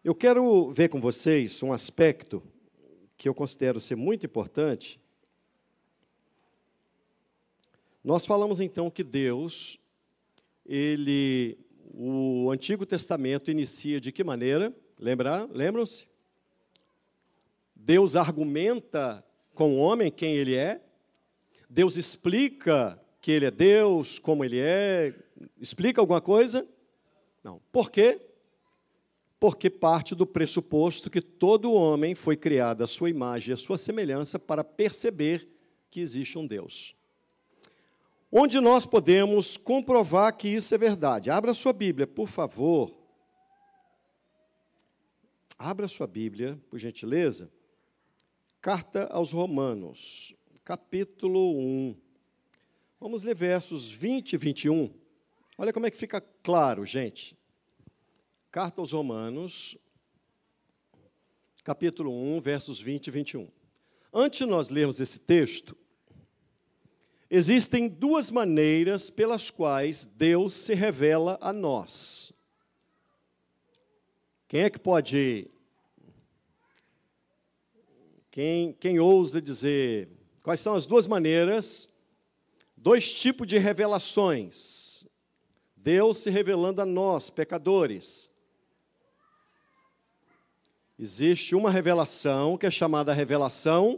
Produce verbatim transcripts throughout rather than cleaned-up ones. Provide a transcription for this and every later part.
Eu quero ver com vocês um aspecto que eu considero ser muito importante. Nós falamos então que Deus, ele, o Antigo Testamento inicia de que maneira? Lembra? Lembram-se? Deus argumenta com o homem quem ele é. Deus explica que ele é Deus, como ele é. Explica alguma coisa? Não. Por quê? Porque parte do pressuposto que todo homem foi criado à sua imagem e à sua semelhança para perceber que existe um Deus. Onde nós podemos comprovar que isso é verdade. Abra sua Bíblia, por favor. Abra sua Bíblia, por gentileza. Carta aos Romanos, capítulo um. Vamos ler versos vinte e vinte e um. Olha como é que fica claro, gente. Carta aos Romanos, capítulo um, versos vinte e vinte e um. Antes de nós lermos esse texto, existem duas maneiras pelas quais Deus se revela a nós. Quem é que pode... Quem, quem ousa dizer quais são as duas maneiras, dois tipos de revelações? Deus se revelando a nós, pecadores. Existe uma revelação que é chamada revelação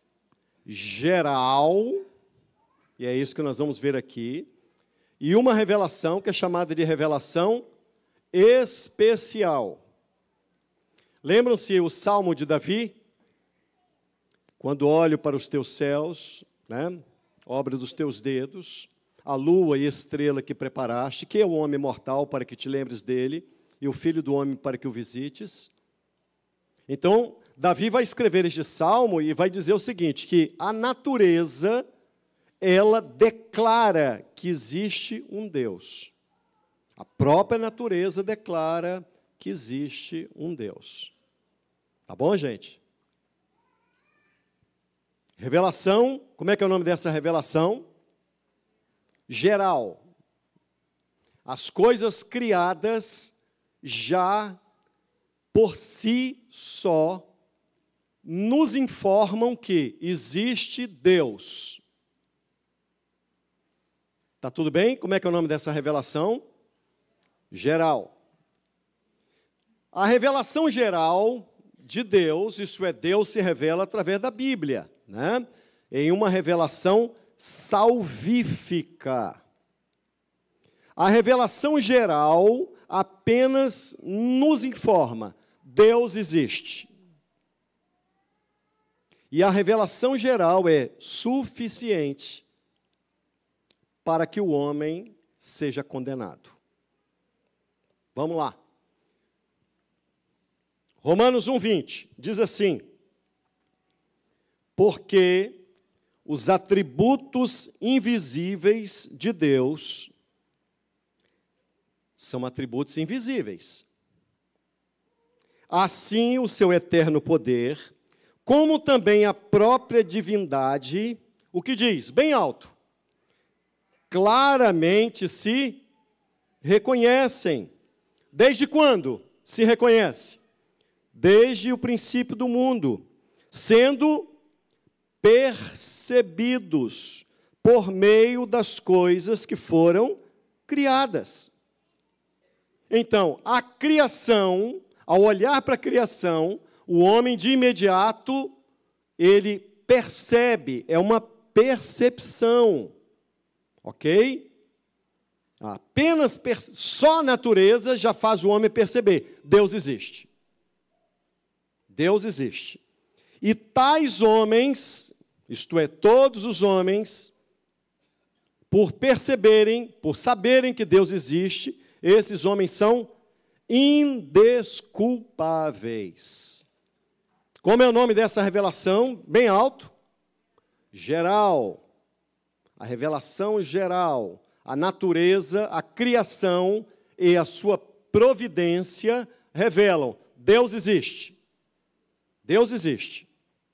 geral, e é isso que nós vamos ver aqui, e uma revelação que é chamada de revelação especial. Lembram-se o Salmo de Davi? Quando olho para os teus céus, né, obra dos teus dedos, a lua e a estrela que preparaste, que é o homem mortal para que te lembres dele, e o filho do homem para que o visites. Então, Davi vai escrever este salmo e vai dizer o seguinte, que a natureza, ela declara que existe um Deus. A própria natureza declara que existe um Deus. Tá bom, gente? Revelação, como é que é o nome dessa revelação? Geral. As coisas criadas já por si só nos informam que existe Deus. Tá tudo bem? Como é que é o nome dessa revelação? Geral. A revelação geral de Deus, isso é, Deus se revela através da Bíblia, né? Em uma revelação salvífica. A revelação geral apenas nos informa, Deus existe. E a revelação geral é suficiente para que o homem seja condenado. Vamos lá. Romanos um, vinte, diz assim, porque os atributos invisíveis de Deus são atributos invisíveis. Assim, o seu eterno poder, como também a própria divindade, o que diz? Bem alto. Claramente se reconhecem. Desde quando se reconhece? Desde o princípio do mundo, sendo percebidos por meio das coisas que foram criadas. Então, a criação, ao olhar para a criação, o homem de imediato, ele percebe, é uma percepção, ok? Apenas, só a natureza já faz o homem perceber, Deus existe. Deus existe. E tais homens, isto é, todos os homens, por perceberem, por saberem que Deus existe, esses homens são indesculpáveis. Como é o nome dessa revelação? Bem alto. Geral. A revelação geral. A natureza, a criação e a sua providência revelam: Deus existe. Deus existe.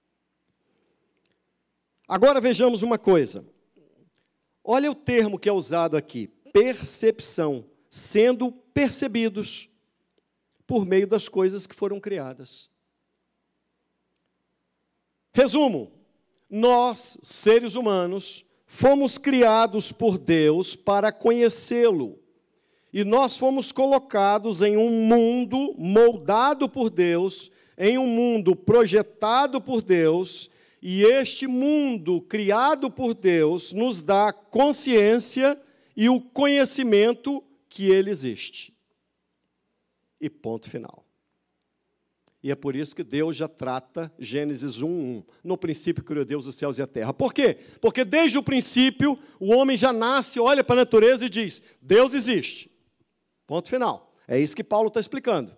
Agora vejamos uma coisa. Olha o termo que é usado aqui, percepção, sendo percebidos por meio das coisas que foram criadas. Resumo: nós, seres humanos, fomos criados por Deus para conhecê-lo. E nós fomos colocados em um mundo moldado por Deus, em um mundo projetado por Deus, e este mundo criado por Deus nos dá consciência e o conhecimento que ele existe. E ponto final. E é por isso que Deus já trata Gênesis um, um. No princípio criou Deus os céus e a terra. Por quê? Porque desde o princípio o homem já nasce, olha para a natureza e diz: Deus existe. Ponto final. É isso que Paulo está explicando.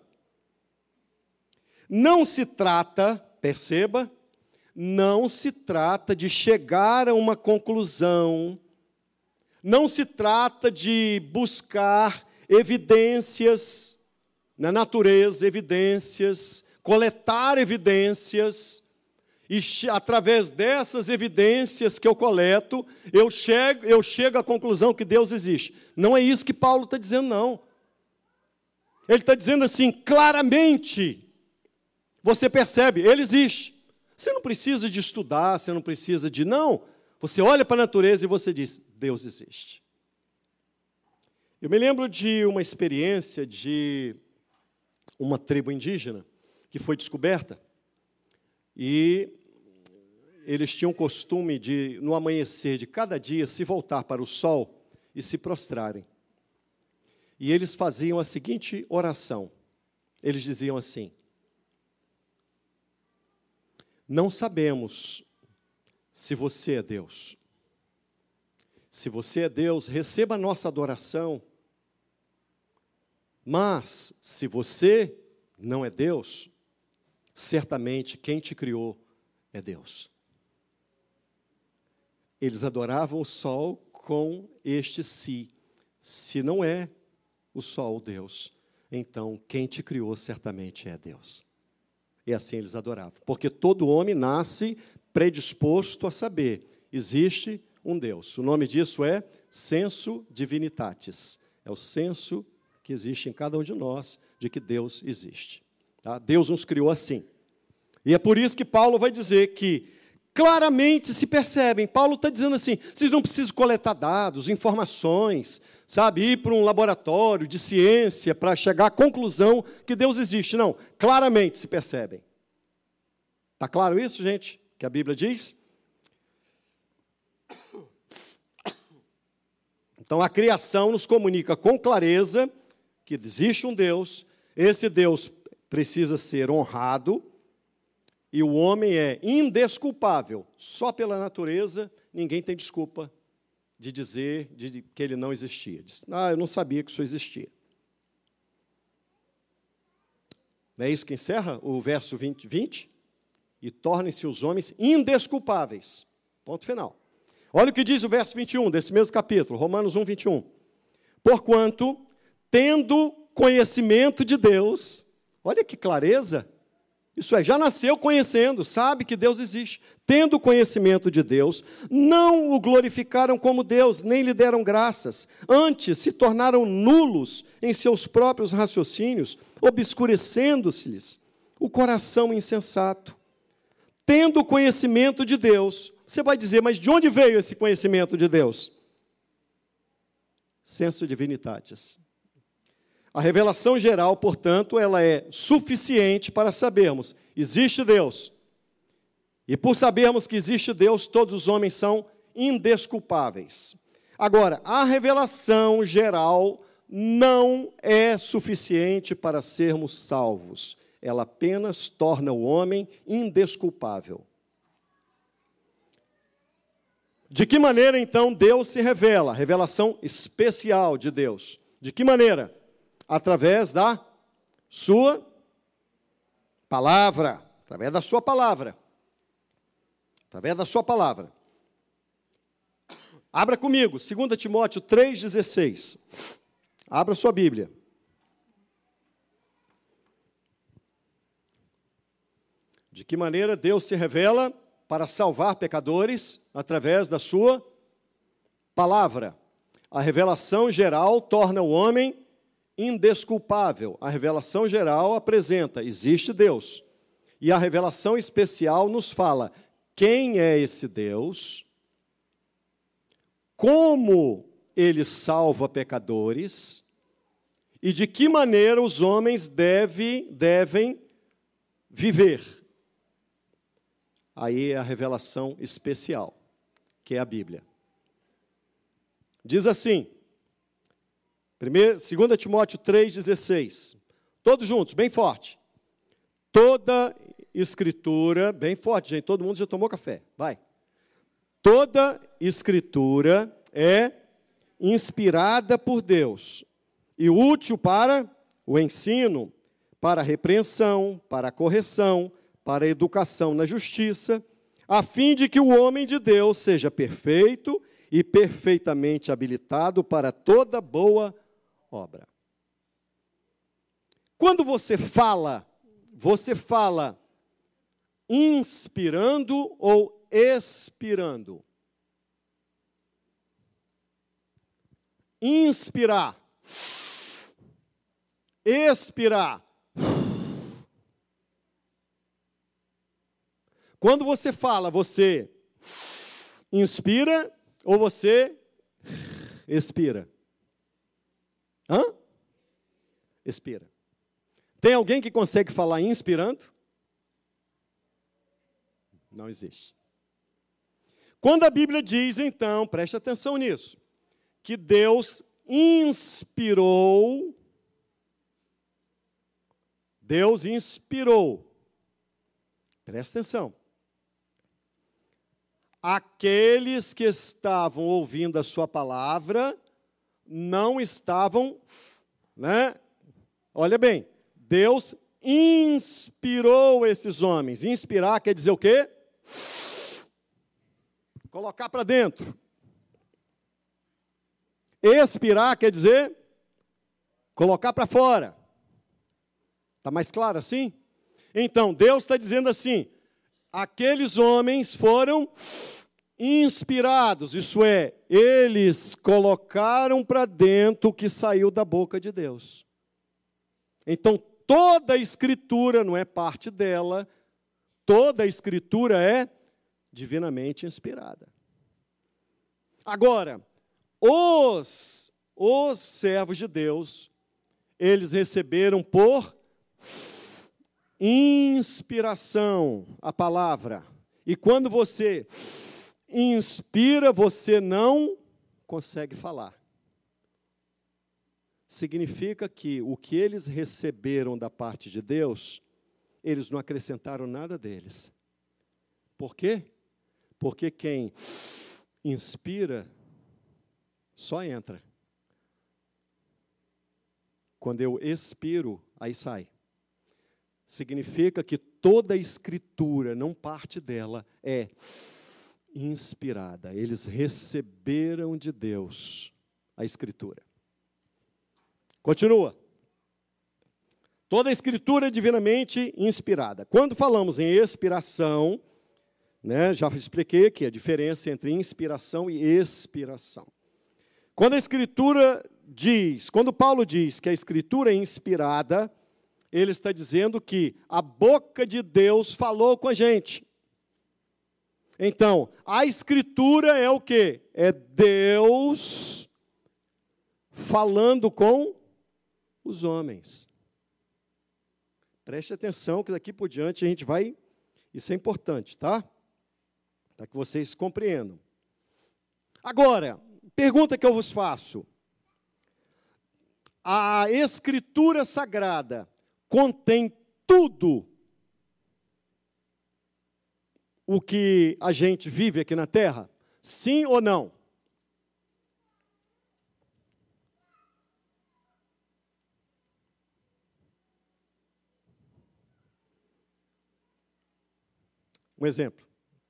Não se trata, perceba, não se trata de chegar a uma conclusão, não se trata de buscar evidências na natureza, evidências, coletar evidências, e através dessas evidências que eu coleto, eu chego, eu chego à conclusão que Deus existe. Não é isso que Paulo está dizendo, não. Ele está dizendo assim, claramente, você percebe, ele existe. Você não precisa de estudar, você não precisa de... Não, você olha para a natureza e você diz, Deus existe. Eu me lembro de uma experiência de uma tribo indígena que foi descoberta, e eles tinham o costume de, no amanhecer de cada dia, se voltar para o sol e se prostrarem. E eles faziam a seguinte oração. Eles diziam assim: não sabemos se você é Deus. Se você é Deus, receba a nossa adoração. Mas, se você não é Deus, certamente quem te criou é Deus. Eles adoravam o sol com este si. Se não é o sol Deus, então quem te criou certamente é Deus. E assim eles adoravam. Porque todo homem nasce predisposto a saber, existe um Deus. O nome disso é sensu divinitatis. É o senso que existe em cada um de nós de que Deus existe. Tá? Deus nos criou assim. E é por isso que Paulo vai dizer que claramente se percebem. Paulo está dizendo assim, vocês não precisam coletar dados, informações, sabe, ir para um laboratório de ciência para chegar à conclusão que Deus existe. Não, claramente se percebem. Está claro isso, gente? Que a Bíblia diz? Então, a criação nos comunica com clareza que existe um Deus, esse Deus precisa ser honrado, e o homem é indesculpável. Só pela natureza, ninguém tem desculpa de dizer de que ele não existia. Diz, ah, eu não sabia que isso existia. Não é isso que encerra o verso vinte, vinte? E tornem-se os homens indesculpáveis. Ponto final. Olha o que diz o verso vinte e um, desse mesmo capítulo, Romanos um, vinte e um. Porquanto, tendo conhecimento de Deus, olha que clareza, isso é, já nasceu conhecendo, sabe que Deus existe. Tendo conhecimento de Deus, não o glorificaram como Deus, nem lhe deram graças. Antes, se tornaram nulos em seus próprios raciocínios, obscurecendo-se-lhes o coração insensato. Tendo conhecimento de Deus, você vai dizer, mas de onde veio esse conhecimento de Deus? Sensu divinitatis. A revelação geral, portanto, ela é suficiente para sabermos, existe Deus. E por sabermos que existe Deus, todos os homens são indesculpáveis. Agora, a revelação geral não é suficiente para sermos salvos. Ela apenas torna o homem indesculpável. De que maneira, então, Deus se revela? Revelação especial de Deus. De que maneira? Através da sua palavra. Através da sua palavra. Através da sua palavra. Abra comigo, dois Timóteo três, dezesseis. Abra sua Bíblia. De que maneira Deus se revela para salvar pecadores? Através da sua palavra. A revelação geral torna o homem indesculpável. A revelação geral apresenta, existe Deus. E a revelação especial nos fala quem é esse Deus, como ele salva pecadores e de que maneira os homens deve, devem viver. Aí é a revelação especial, que é a Bíblia. Diz assim, dois Timóteo três, dezesseis. Todos juntos, bem forte. Toda escritura, bem forte, gente, todo mundo já tomou café, vai. Toda escritura é inspirada por Deus e útil para o ensino, para a repreensão, para a correção, para a educação na justiça, a fim de que o homem de Deus seja perfeito e perfeitamente habilitado para toda boa obra. Quando você fala, você fala inspirando ou expirando? Inspirar. Expirar. Quando você fala, você inspira ou você expira? Hã? Expira. Tem alguém que consegue falar inspirando? Não existe. Quando a Bíblia diz, então, preste atenção nisso, que Deus inspirou, Deus inspirou, presta atenção, aqueles que estavam ouvindo a sua palavra não estavam, né? Olha bem, Deus inspirou esses homens. Inspirar quer dizer o quê? Colocar para dentro. Expirar quer dizer colocar para fora. Está mais claro assim? Então, Deus está dizendo assim, aqueles homens foram inspirados, isso é, eles colocaram para dentro o que saiu da boca de Deus. Então, toda a Escritura não é parte dela, toda a Escritura é divinamente inspirada. Agora, os, os servos de Deus, eles receberam por inspiração a palavra. E quando você inspira, você não consegue falar. Significa que o que eles receberam da parte de Deus, eles não acrescentaram nada deles. Por quê? Porque quem inspira só entra. Quando eu expiro, aí sai. Significa que toda a Escritura, não parte dela, é inspirada. Eles receberam de Deus a Escritura. Continua. Toda a Escritura é divinamente inspirada. Quando falamos em expiração, né, já expliquei aqui a diferença entre inspiração e expiração. Quando a Escritura diz, quando Paulo diz que a Escritura é inspirada, ele está dizendo que a boca de Deus falou com a gente. Então, a Escritura é o quê? É Deus falando com os homens. Preste atenção que daqui por diante a gente vai... Isso é importante, tá? Para que vocês compreendam. Agora, pergunta que eu vos faço. A Escritura Sagrada contém tudo o que a gente vive aqui na Terra? Sim ou não? Um exemplo.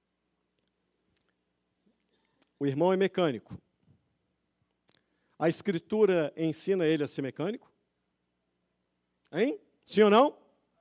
O irmão é mecânico. A Escritura ensina ele a ser mecânico? Hein? Sim ou não?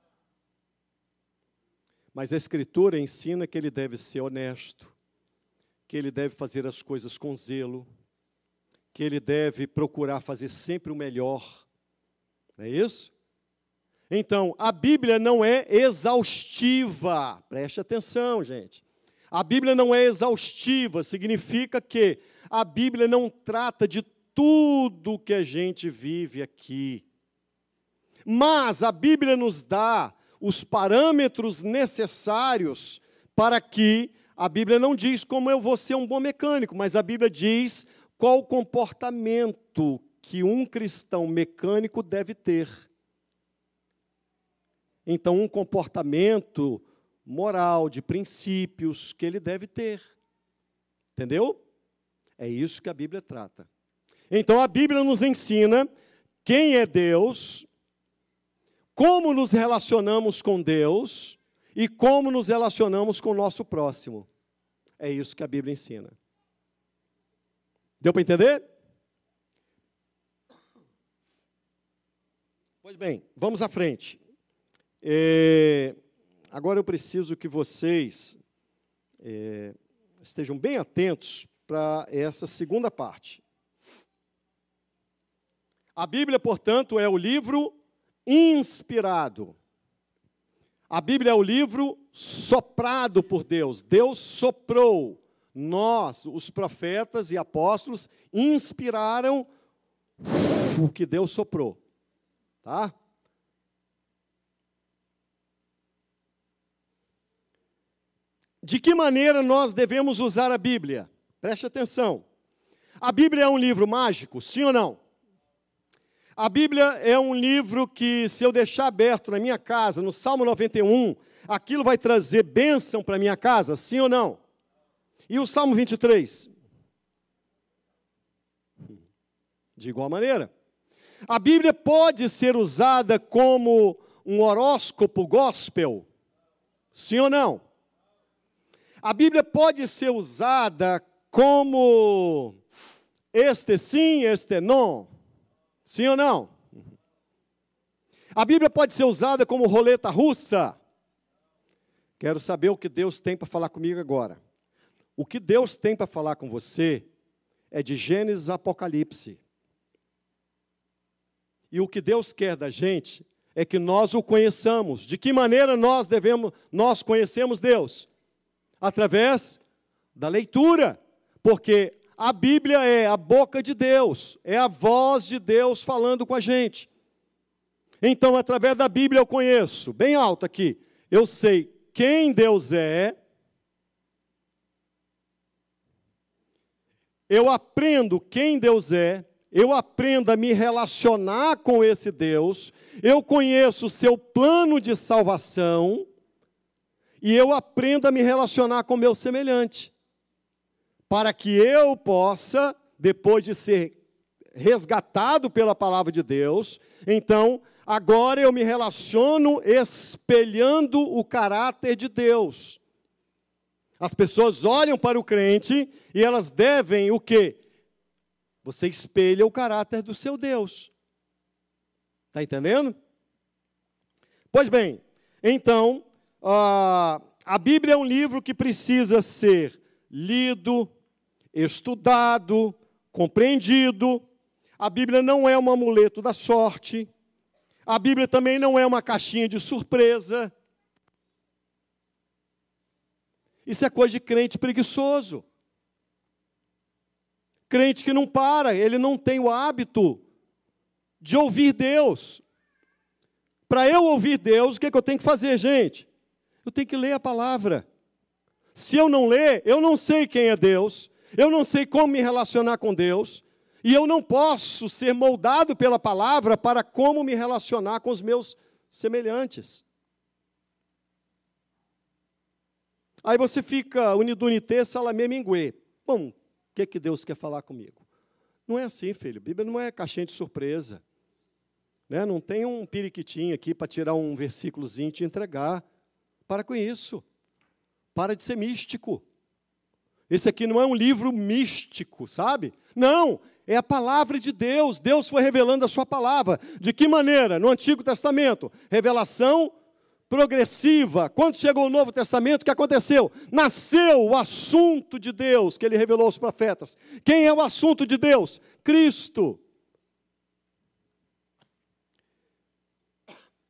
Mas a Escritura ensina que ele deve ser honesto, que ele deve fazer as coisas com zelo, que ele deve procurar fazer sempre o melhor. Não é isso? Então, a Bíblia não é exaustiva. Preste atenção, gente. A Bíblia não é exaustiva, significa que a Bíblia não trata de tudo que a gente vive aqui. Mas a Bíblia nos dá os parâmetros necessários para que a Bíblia não diz como eu vou ser um bom mecânico, mas a Bíblia diz qual o comportamento que um cristão mecânico deve ter. Então, um comportamento moral, de princípios que ele deve ter. Entendeu? É isso que a Bíblia trata. Então, a Bíblia nos ensina quem é Deus, como nos relacionamos com Deus e como nos relacionamos com o nosso próximo. É isso que a Bíblia ensina. Deu para entender? Pois bem, vamos à frente. É, agora eu preciso que vocês é, estejam bem atentos para essa segunda parte. A Bíblia, portanto, é o livro inspirado. A Bíblia é o livro soprado por Deus. Deus soprou. Nós, os profetas e apóstolos, inspiraram o que Deus soprou. Tá? De que maneira nós devemos usar a Bíblia? Preste atenção. A Bíblia é um livro mágico, sim ou não? A Bíblia é um livro que, se eu deixar aberto na minha casa, no Salmo noventa e um, aquilo vai trazer bênção para a minha casa, sim ou não? E o Salmo vinte e três? De igual maneira. A Bíblia pode ser usada como um horóscopo gospel, sim ou não? A Bíblia pode ser usada como este sim, este não. Sim ou não? A Bíblia pode ser usada como roleta russa. Quero saber o que Deus tem para falar comigo agora. O que Deus tem para falar com você é de Gênesis a Apocalipse. E o que Deus quer da gente é que nós o conheçamos. De que maneira nós devemos, nós conhecemos Deus? Através da leitura, porque a Bíblia é a boca de Deus, é a voz de Deus falando com a gente. Então, através da Bíblia eu conheço, bem alto aqui, eu sei quem Deus é, eu aprendo quem Deus é, eu aprendo a me relacionar com esse Deus, eu conheço o seu plano de salvação, e eu aprendo a me relacionar com o meu semelhante, para que eu possa, depois de ser resgatado pela palavra de Deus, então, agora eu me relaciono espelhando o caráter de Deus. As pessoas olham para o crente e elas devem o quê? Você espelha o caráter do seu Deus. Está entendendo? Pois bem, então, a, a Bíblia é um livro que precisa ser lido, estudado, compreendido. A Bíblia não é um amuleto da sorte. A Bíblia também não é uma caixinha de surpresa. Isso é coisa de crente preguiçoso. Crente que não para, ele não tem o hábito de ouvir Deus. Para eu ouvir Deus, o que, é que eu tenho que fazer, gente? Eu tenho que ler a palavra. Se eu não ler, eu não sei quem é Deus, eu não sei como me relacionar com Deus, e eu não posso ser moldado pela palavra para como me relacionar com os meus semelhantes. Aí você fica unidunité, salamé, minguê. Bom, o que, que Deus quer falar comigo? Não é assim, filho. A Bíblia não é caixinha de surpresa. Né? Não tem um periquitinho aqui para tirar um versículozinho e te entregar. Para com isso. Para de ser místico. Esse aqui não é um livro místico, sabe? Não, é a palavra de Deus. Deus foi revelando a sua palavra. De que maneira? No Antigo Testamento, revelação progressiva. Quando chegou o Novo Testamento, o que aconteceu? Nasceu o assunto de Deus que ele revelou aos profetas. Quem é o assunto de Deus? Cristo.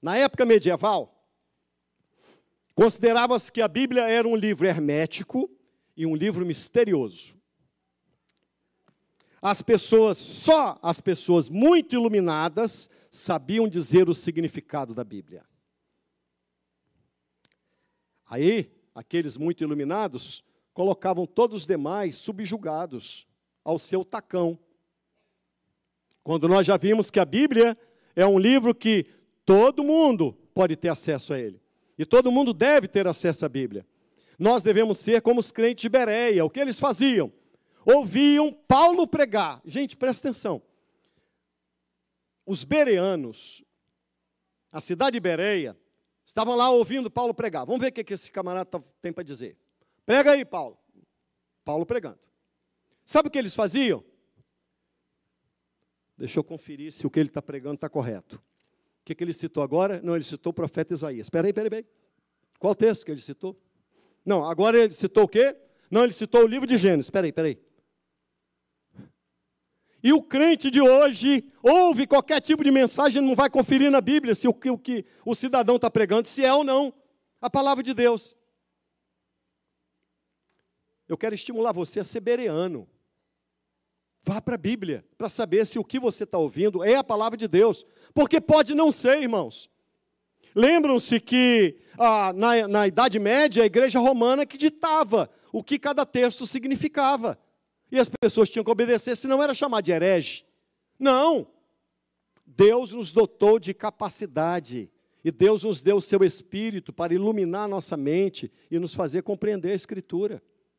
Na época medieval, considerava-se que a Bíblia era um livro hermético e um livro misterioso. As pessoas, só as pessoas muito iluminadas sabiam dizer o significado da Bíblia. Aí, aqueles muito iluminados colocavam todos os demais subjugados ao seu tacão. Quando nós já vimos que a Bíblia é um livro que todo mundo pode ter acesso a ele. E todo mundo deve ter acesso à Bíblia. Nós devemos ser como os crentes de Bereia. O que eles faziam? Ouviam Paulo pregar. Gente, presta atenção. Os bereanos, a cidade de Bereia, estavam lá ouvindo Paulo pregar. Vamos ver o que esse camarada tem para dizer. Prega aí, Paulo. Paulo pregando. Sabe o que eles faziam? Deixa eu conferir se o que ele está pregando está correto. O que, que ele citou agora? Não, ele citou o profeta Isaías. Espera aí, espera aí, espera aí. Qual texto que ele citou? Não, agora ele citou o quê? Não, ele citou o livro de Gênesis. Espera aí, espera aí. E o crente de hoje ouve qualquer tipo de mensagem, não vai conferir na Bíblia se o que o, que o cidadão está pregando, se é ou não a palavra de Deus. Eu quero estimular você a ser bereano. Vá para a Bíblia para saber se o que você está ouvindo é a palavra de Deus. Porque pode não ser, irmãos. Lembram-se que ah, na, na Idade Média, a igreja romana que ditava o que cada texto significava. E as pessoas tinham que obedecer, senão era chamado de herege. Não. Deus nos dotou de capacidade. E Deus nos deu o seu Espírito para iluminar nossa mente e nos fazer compreender a Escritura.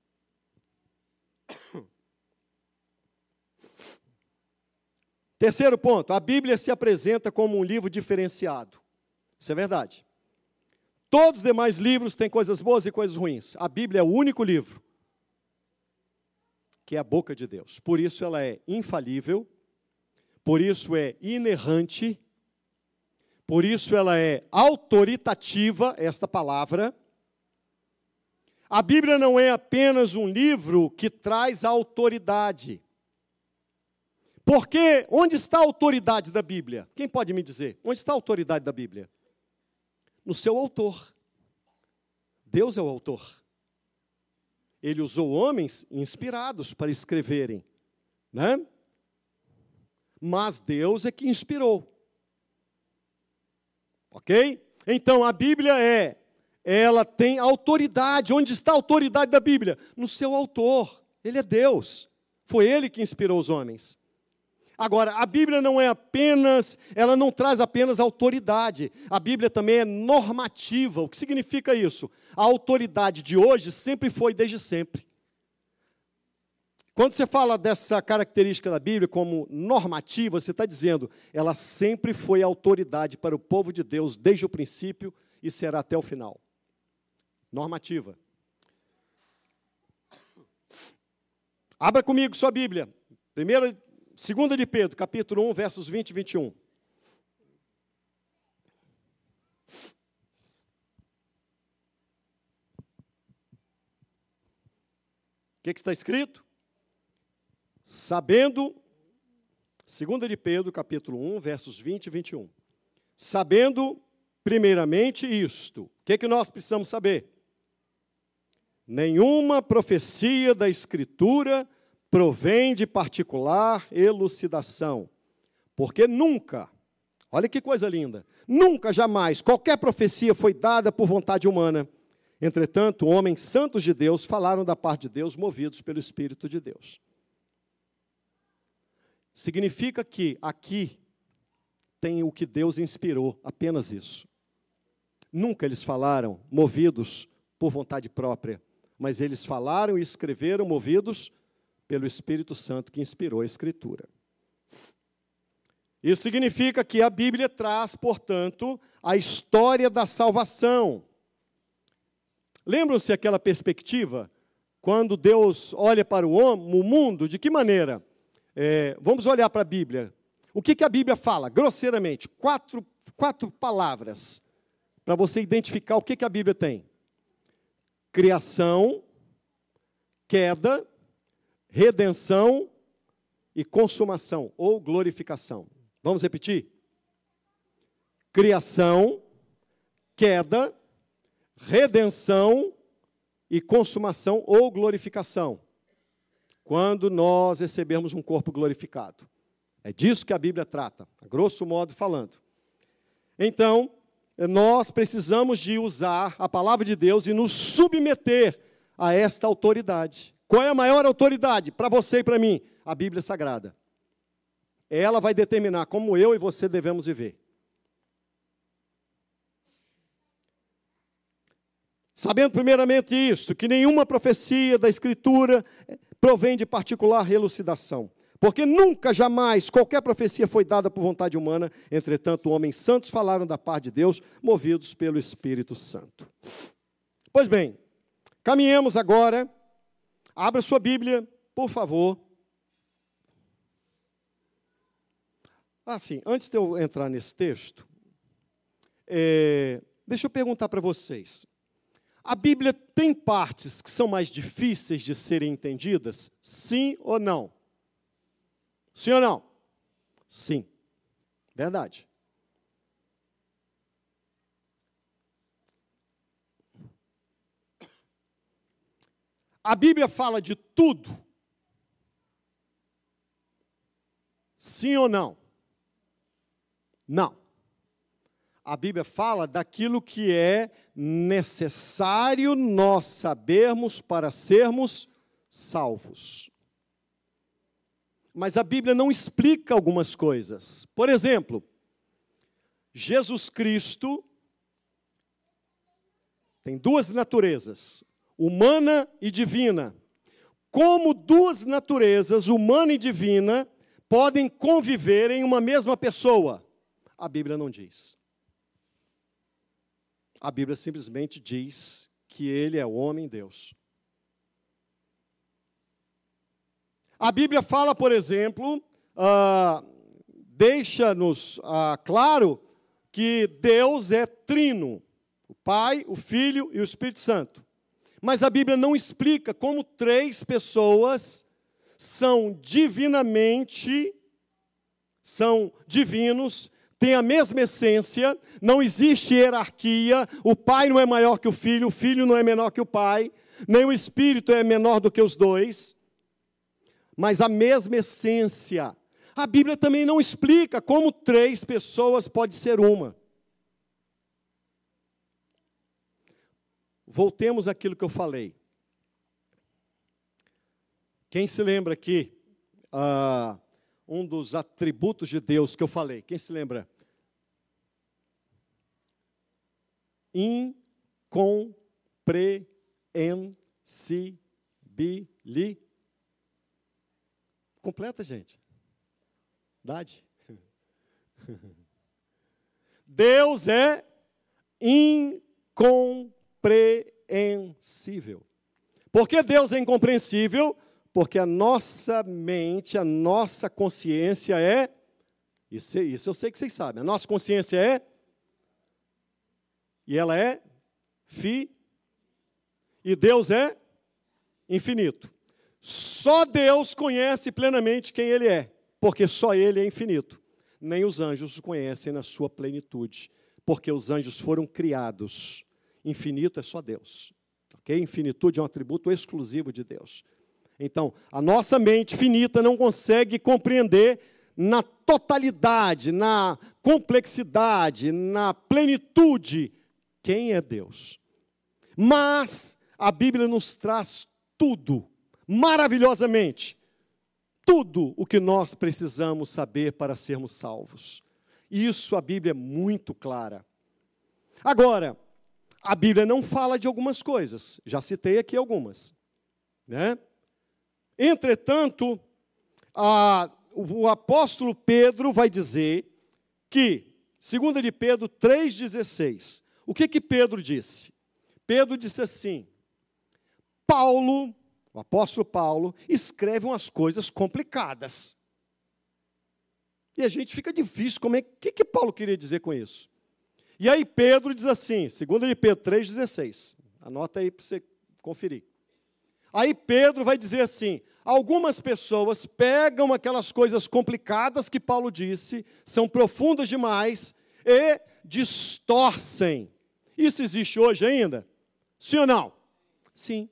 Terceiro ponto, a Bíblia se apresenta como um livro diferenciado. Isso é verdade. Todos os demais livros têm coisas boas e coisas ruins. A Bíblia é o único livro que é a boca de Deus. Por isso ela é infalível, por isso é inerrante, por isso ela é autoritativa, esta palavra. A Bíblia não é apenas um livro que traz autoridade. Porque onde está a autoridade da Bíblia? Quem pode me dizer? Onde está a autoridade da Bíblia? No seu autor. Deus é o autor. Ele usou homens inspirados para escreverem, né? Mas Deus é que inspirou. Ok? Então a Bíblia é, ela tem autoridade. Onde está a autoridade da Bíblia? No seu autor. Ele é Deus. Foi Ele que inspirou os homens. Agora, a Bíblia não é apenas, ela não traz apenas autoridade. A Bíblia também é normativa. O que significa isso? A autoridade de hoje sempre foi desde sempre. Quando você fala dessa característica da Bíblia como normativa, você está dizendo, ela sempre foi autoridade para o povo de Deus desde o princípio e será até o final. Normativa. Abra comigo sua Bíblia. Primeira Segunda de Pedro, capítulo um, versos vinte e vinte e um. O que, que está escrito? Sabendo, Segunda de Pedro, capítulo um, versos vinte e vinte e um. Sabendo, primeiramente, isto. O que, que nós precisamos saber? Nenhuma profecia da Escritura provém de particular elucidação, porque nunca, olha que coisa linda, nunca, jamais, qualquer profecia foi dada por vontade humana. Entretanto, homens santos de Deus falaram da parte de Deus, movidos pelo Espírito de Deus. Significa que aqui tem o que Deus inspirou, apenas isso. Nunca eles falaram movidos por vontade própria, mas eles falaram e escreveram movidos pelo Espírito Santo que inspirou a Escritura. Isso significa que a Bíblia traz, portanto, a história da salvação. Lembram-se aquela perspectiva? Quando Deus olha para o, homem, o mundo, de que maneira? É, vamos olhar para a Bíblia. O que, que a Bíblia fala? Grosseiramente, quatro, quatro palavras, para você identificar o que, que a Bíblia tem. Criação, queda, redenção e consumação, ou glorificação. Vamos repetir? criação, queda, redenção e consumação ou glorificação. Quando nós recebermos um corpo glorificado. É disso que a Bíblia trata, a grosso modo falando. Então, nós precisamos de usar a palavra de Deus e nos submeter a esta autoridade. Qual é a maior autoridade para você e para mim? A Bíblia Sagrada. Ela vai determinar como eu e você devemos viver. Sabendo primeiramente isto, que nenhuma profecia da Escritura provém de particular elucidação. Porque nunca, jamais, qualquer profecia foi dada por vontade humana, entretanto, homens santos falaram da parte de Deus, movidos pelo Espírito Santo. Pois bem, caminhemos agora, abra sua Bíblia, por favor. Ah, sim, antes de eu entrar nesse texto, é, deixa eu perguntar para vocês. A Bíblia tem partes que são mais difíceis de serem entendidas? Sim ou não? Sim ou não? Sim. Verdade. A Bíblia fala de tudo? Sim ou não? Não. A Bíblia fala daquilo que é necessário nós sabermos para sermos salvos. Mas a Bíblia não explica algumas coisas. Por exemplo, Jesus Cristo tem duas naturezas, humana e divina. Como duas naturezas, humana e divina, podem conviver em uma mesma pessoa? A Bíblia não diz. A Bíblia simplesmente diz que ele é o homem-Deus. A Bíblia fala, por exemplo, uh, deixa-nos uh, claro que Deus é trino, o Pai, o Filho e o Espírito Santo. Mas a Bíblia não explica como três pessoas são divinamente, são divinos, têm a mesma essência, não existe hierarquia, o Pai não é maior que o Filho, o Filho não é menor que o Pai, nem o Espírito é menor do que os dois, mas a mesma essência. A Bíblia também não explica como três pessoas pode ser uma. Voltemos àquilo que eu falei. Quem se lembra aqui, uh, um dos atributos de Deus que eu falei, quem se lembra? Incompreensível. Completa, gente. Dade. Deus é incompreensível. Por que Deus é incompreensível? Porque a nossa mente, a nossa consciência é, isso, isso eu sei que vocês sabem, a nossa consciência é, e ela é fi, e Deus é infinito. Só Deus conhece plenamente quem Ele é, porque só Ele é infinito. Nem os anjos o conhecem na sua plenitude, porque os anjos foram criados. Infinito é só Deus. Okay? Infinitude é um atributo exclusivo de Deus. Então, a nossa mente finita não consegue compreender na totalidade, na complexidade, na plenitude, quem é Deus. Mas a Bíblia nos traz tudo, maravilhosamente, tudo o que nós precisamos saber para sermos salvos. Isso a Bíblia é muito clara. Agora, a Bíblia não fala de algumas coisas, já citei aqui algumas, né? Entretanto, a, o apóstolo Pedro vai dizer que, segundo de Pedro três dezesseis, o que que Pedro disse? Pedro disse assim, Paulo, o apóstolo Paulo, escreve umas coisas complicadas. E a gente fica difícil, como é, o que que Paulo queria dizer com isso? E aí Pedro diz assim, segundo de Pedro três dezesseis, anota aí para você conferir. Aí Pedro vai dizer assim, algumas pessoas pegam aquelas coisas complicadas que Paulo disse, são profundas demais, e distorcem. Isso existe hoje ainda? Sim ou não? Sim.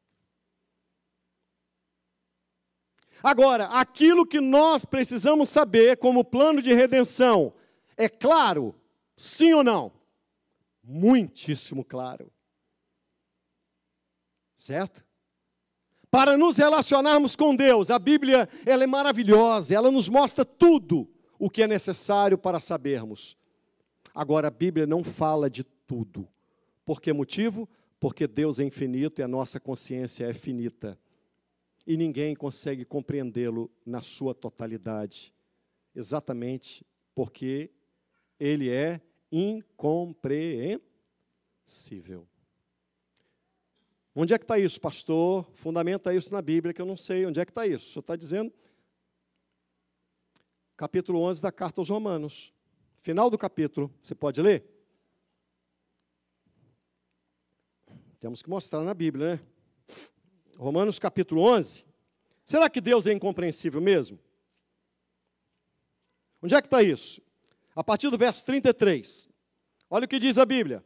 Agora, aquilo que nós precisamos saber como plano de redenção, é claro? Sim ou não? Muitíssimo claro. Certo? Para nos relacionarmos com Deus, a Bíblia ela é maravilhosa, ela nos mostra tudo o que é necessário para sabermos. Agora, a Bíblia não fala de tudo. Por que motivo? Porque Deus é infinito e a nossa consciência é finita. E ninguém consegue compreendê-lo na sua totalidade. Exatamente porque ele é incompreensível. Onde é que está isso, pastor? Fundamenta isso na Bíblia, que eu não sei. Onde é que está isso? O senhor está dizendo? Capítulo onze da Carta aos Romanos. Final do capítulo. Você pode ler? Temos que mostrar na Bíblia, né? Romanos capítulo onze. Será que Deus é incompreensível mesmo? Onde é que está isso? A partir do verso trinta e três. Olha o que diz a Bíblia.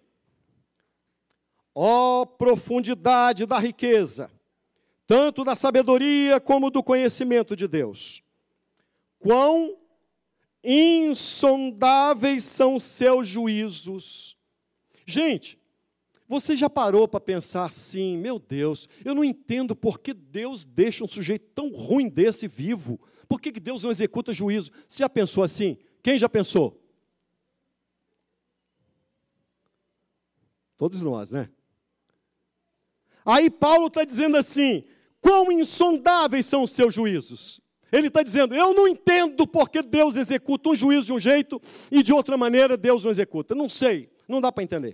Ó profundidade da riqueza, tanto da sabedoria como do conhecimento de Deus. Quão insondáveis são seus juízos. Gente, você já parou para pensar assim, meu Deus, eu não entendo por que Deus deixa um sujeito tão ruim desse vivo. Por que Deus não executa juízo? Você já pensou assim? Quem já pensou? Todos nós, né? Aí Paulo está dizendo assim, quão insondáveis são os seus juízos. Ele está dizendo, eu não entendo por que Deus executa um juízo de um jeito e de outra maneira Deus não executa. Não sei, não dá para entender.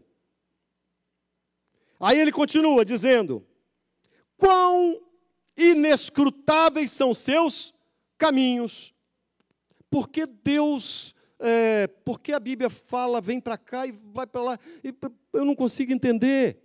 Aí ele continua dizendo, quão inescrutáveis são seus caminhos. Por que Deus, é, por que a Bíblia fala, vem para cá e vai para lá, e eu não consigo entender.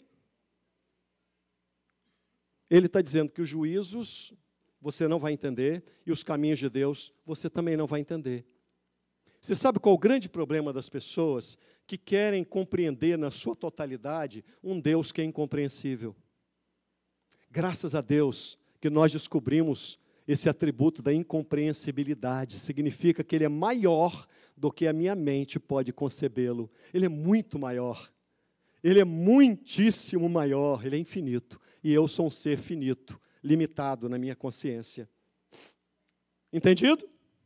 Ele está dizendo que os juízos você não vai entender e os caminhos de Deus você também não vai entender. Você sabe qual é o grande problema das pessoas que querem compreender na sua totalidade um Deus que é incompreensível? Graças a Deus que nós descobrimos esse atributo da incompreensibilidade. Significa que Ele é maior do que a minha mente pode concebê-lo. Ele é muito maior. Ele é muitíssimo maior. Ele é infinito. E eu sou um ser finito, limitado na minha consciência. Entendido?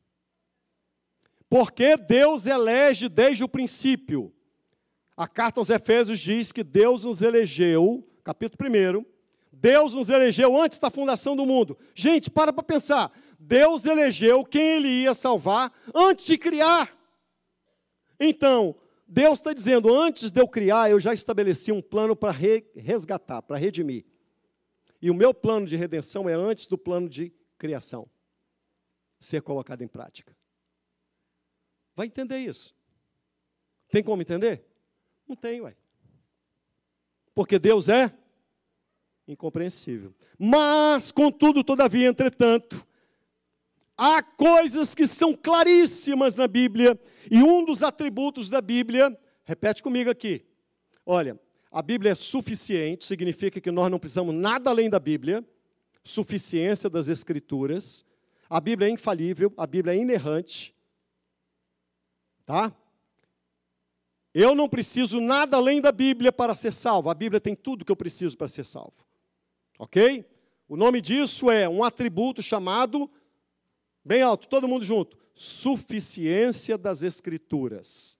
Porque Deus elege desde o princípio. A carta aos Efésios diz que Deus nos elegeu, capítulo primeiro, Deus nos elegeu antes da fundação do mundo. Gente, para para pensar. Deus elegeu quem Ele ia salvar antes de criar. Então, Deus está dizendo, antes de eu criar, eu já estabeleci um plano para resgatar, para redimir. E o meu plano de redenção é antes do plano de criação ser colocado em prática. Vai entender isso? Tem como entender? Não tem, ué. Porque Deus é incompreensível. Mas, contudo, todavia, entretanto, há coisas que são claríssimas na Bíblia, e um dos atributos da Bíblia, repete comigo aqui, olha, a Bíblia é suficiente, significa que nós não precisamos nada além da Bíblia, suficiência das Escrituras, a Bíblia é infalível, a Bíblia é inerrante, tá? Eu não preciso nada além da Bíblia para ser salvo, a Bíblia tem tudo que eu preciso para ser salvo, ok? O nome disso é um atributo chamado, bem alto, todo mundo junto, suficiência das Escrituras.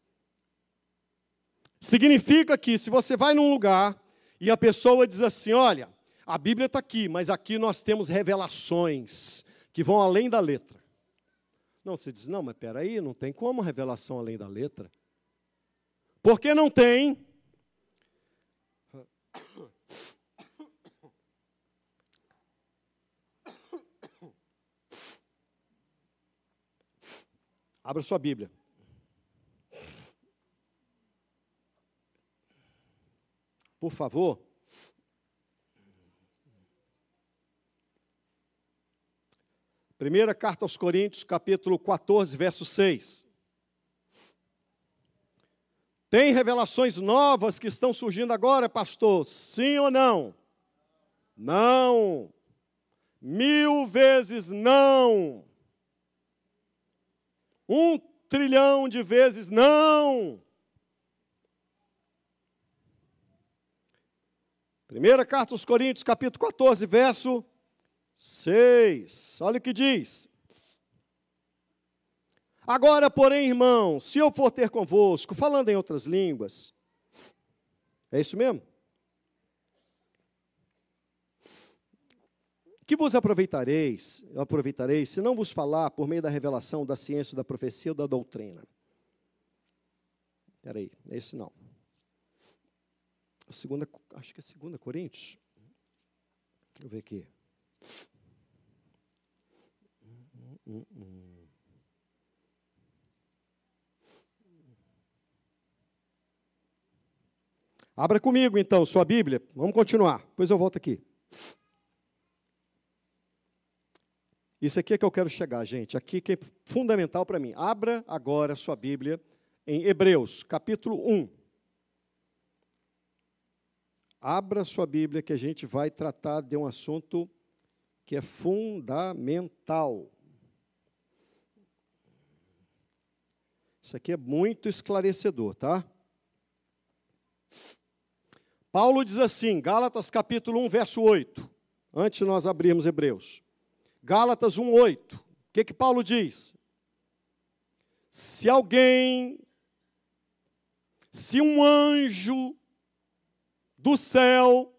Significa que se você vai num lugar e a pessoa diz assim, olha, a Bíblia está aqui, mas aqui nós temos revelações que vão além da letra. Não, você diz, não, mas peraí, não tem como revelação além da letra. Por que não tem? Abra sua Bíblia. Por favor. Primeira carta aos Coríntios, capítulo quatorze, verso seis. Tem revelações novas que estão surgindo agora, pastor? Sim ou não? Não. Mil vezes não. Um trilhão de vezes não. Primeira carta aos Coríntios, capítulo quatorze, verso seis. Olha o que diz. Agora, porém, irmãos, se eu for ter convosco, falando em outras línguas, é isso mesmo? Que vos aproveitareis, aproveitareis, se não vos falar por meio da revelação, da ciência, da profecia ou da doutrina. Espera aí, esse não. Segunda, acho que é segunda Coríntios. Deixa eu ver aqui. Hum, hum, hum. Abra comigo, então, sua Bíblia. Vamos continuar, depois eu volto aqui. Isso aqui é que eu quero chegar, gente. Aqui que é fundamental para mim. Abra agora sua Bíblia em Hebreus, capítulo um. Abra sua Bíblia que a gente vai tratar de um assunto que é fundamental. Isso aqui é muito esclarecedor, tá? Paulo diz assim, Gálatas capítulo um, verso oito, antes de nós abrirmos Hebreus. Gálatas um, oito, o que que Paulo diz? Se alguém, se um anjo do céu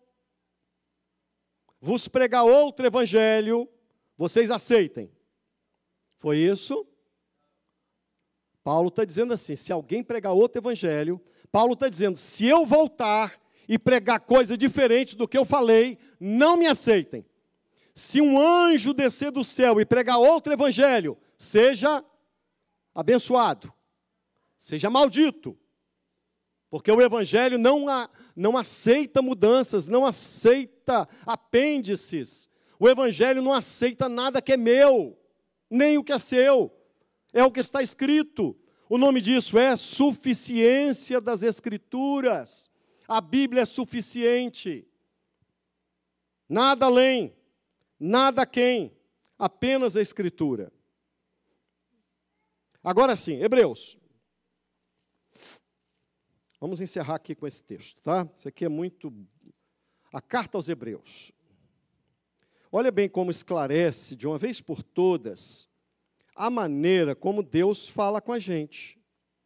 vos pregar outro evangelho, vocês aceitem. Foi isso? Paulo está dizendo assim, se alguém pregar outro evangelho, Paulo está dizendo, se eu voltar e pregar coisa diferente do que eu falei, não me aceitem. Se um anjo descer do céu e pregar outro evangelho, seja abençoado, seja maldito, porque o evangelho não, a, não aceita mudanças, não aceita apêndices, o evangelho não aceita nada que é meu, nem o que é seu, é o que está escrito. O nome disso é suficiência das Escrituras. A Bíblia é suficiente. Nada além, nada quem, apenas a Escritura. Agora sim, Hebreus. Vamos encerrar aqui com esse texto, tá? Isso aqui é muito... A carta aos Hebreus. Olha bem como esclarece, de uma vez por todas, a maneira como Deus fala com a gente.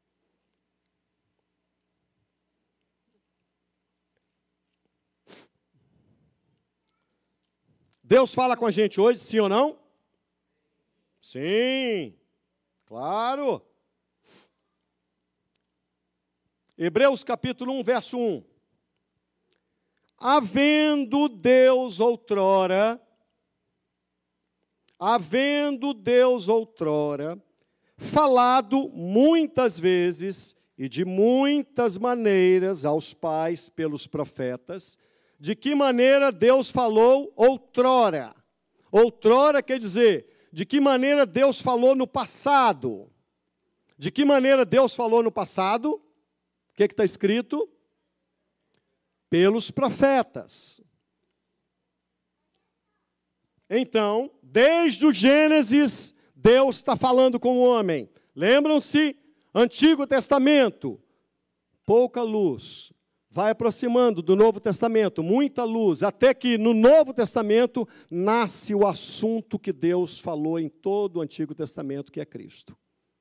Deus fala com a gente hoje, sim ou não? Sim, claro. Hebreus capítulo um, verso um. Havendo Deus outrora, havendo Deus outrora, falado muitas vezes e de muitas maneiras aos pais pelos profetas. De que maneira Deus falou outrora? Outrora quer dizer, de que maneira Deus falou no passado? De que maneira Deus falou no passado? O que está escrito? Pelos profetas. Então, desde o Gênesis, Deus está falando com o homem. Lembram-se? Antigo Testamento, pouca luz. Vai aproximando do Novo Testamento, muita luz, até que no Novo Testamento nasce o assunto que Deus falou em todo o Antigo Testamento, que é Cristo.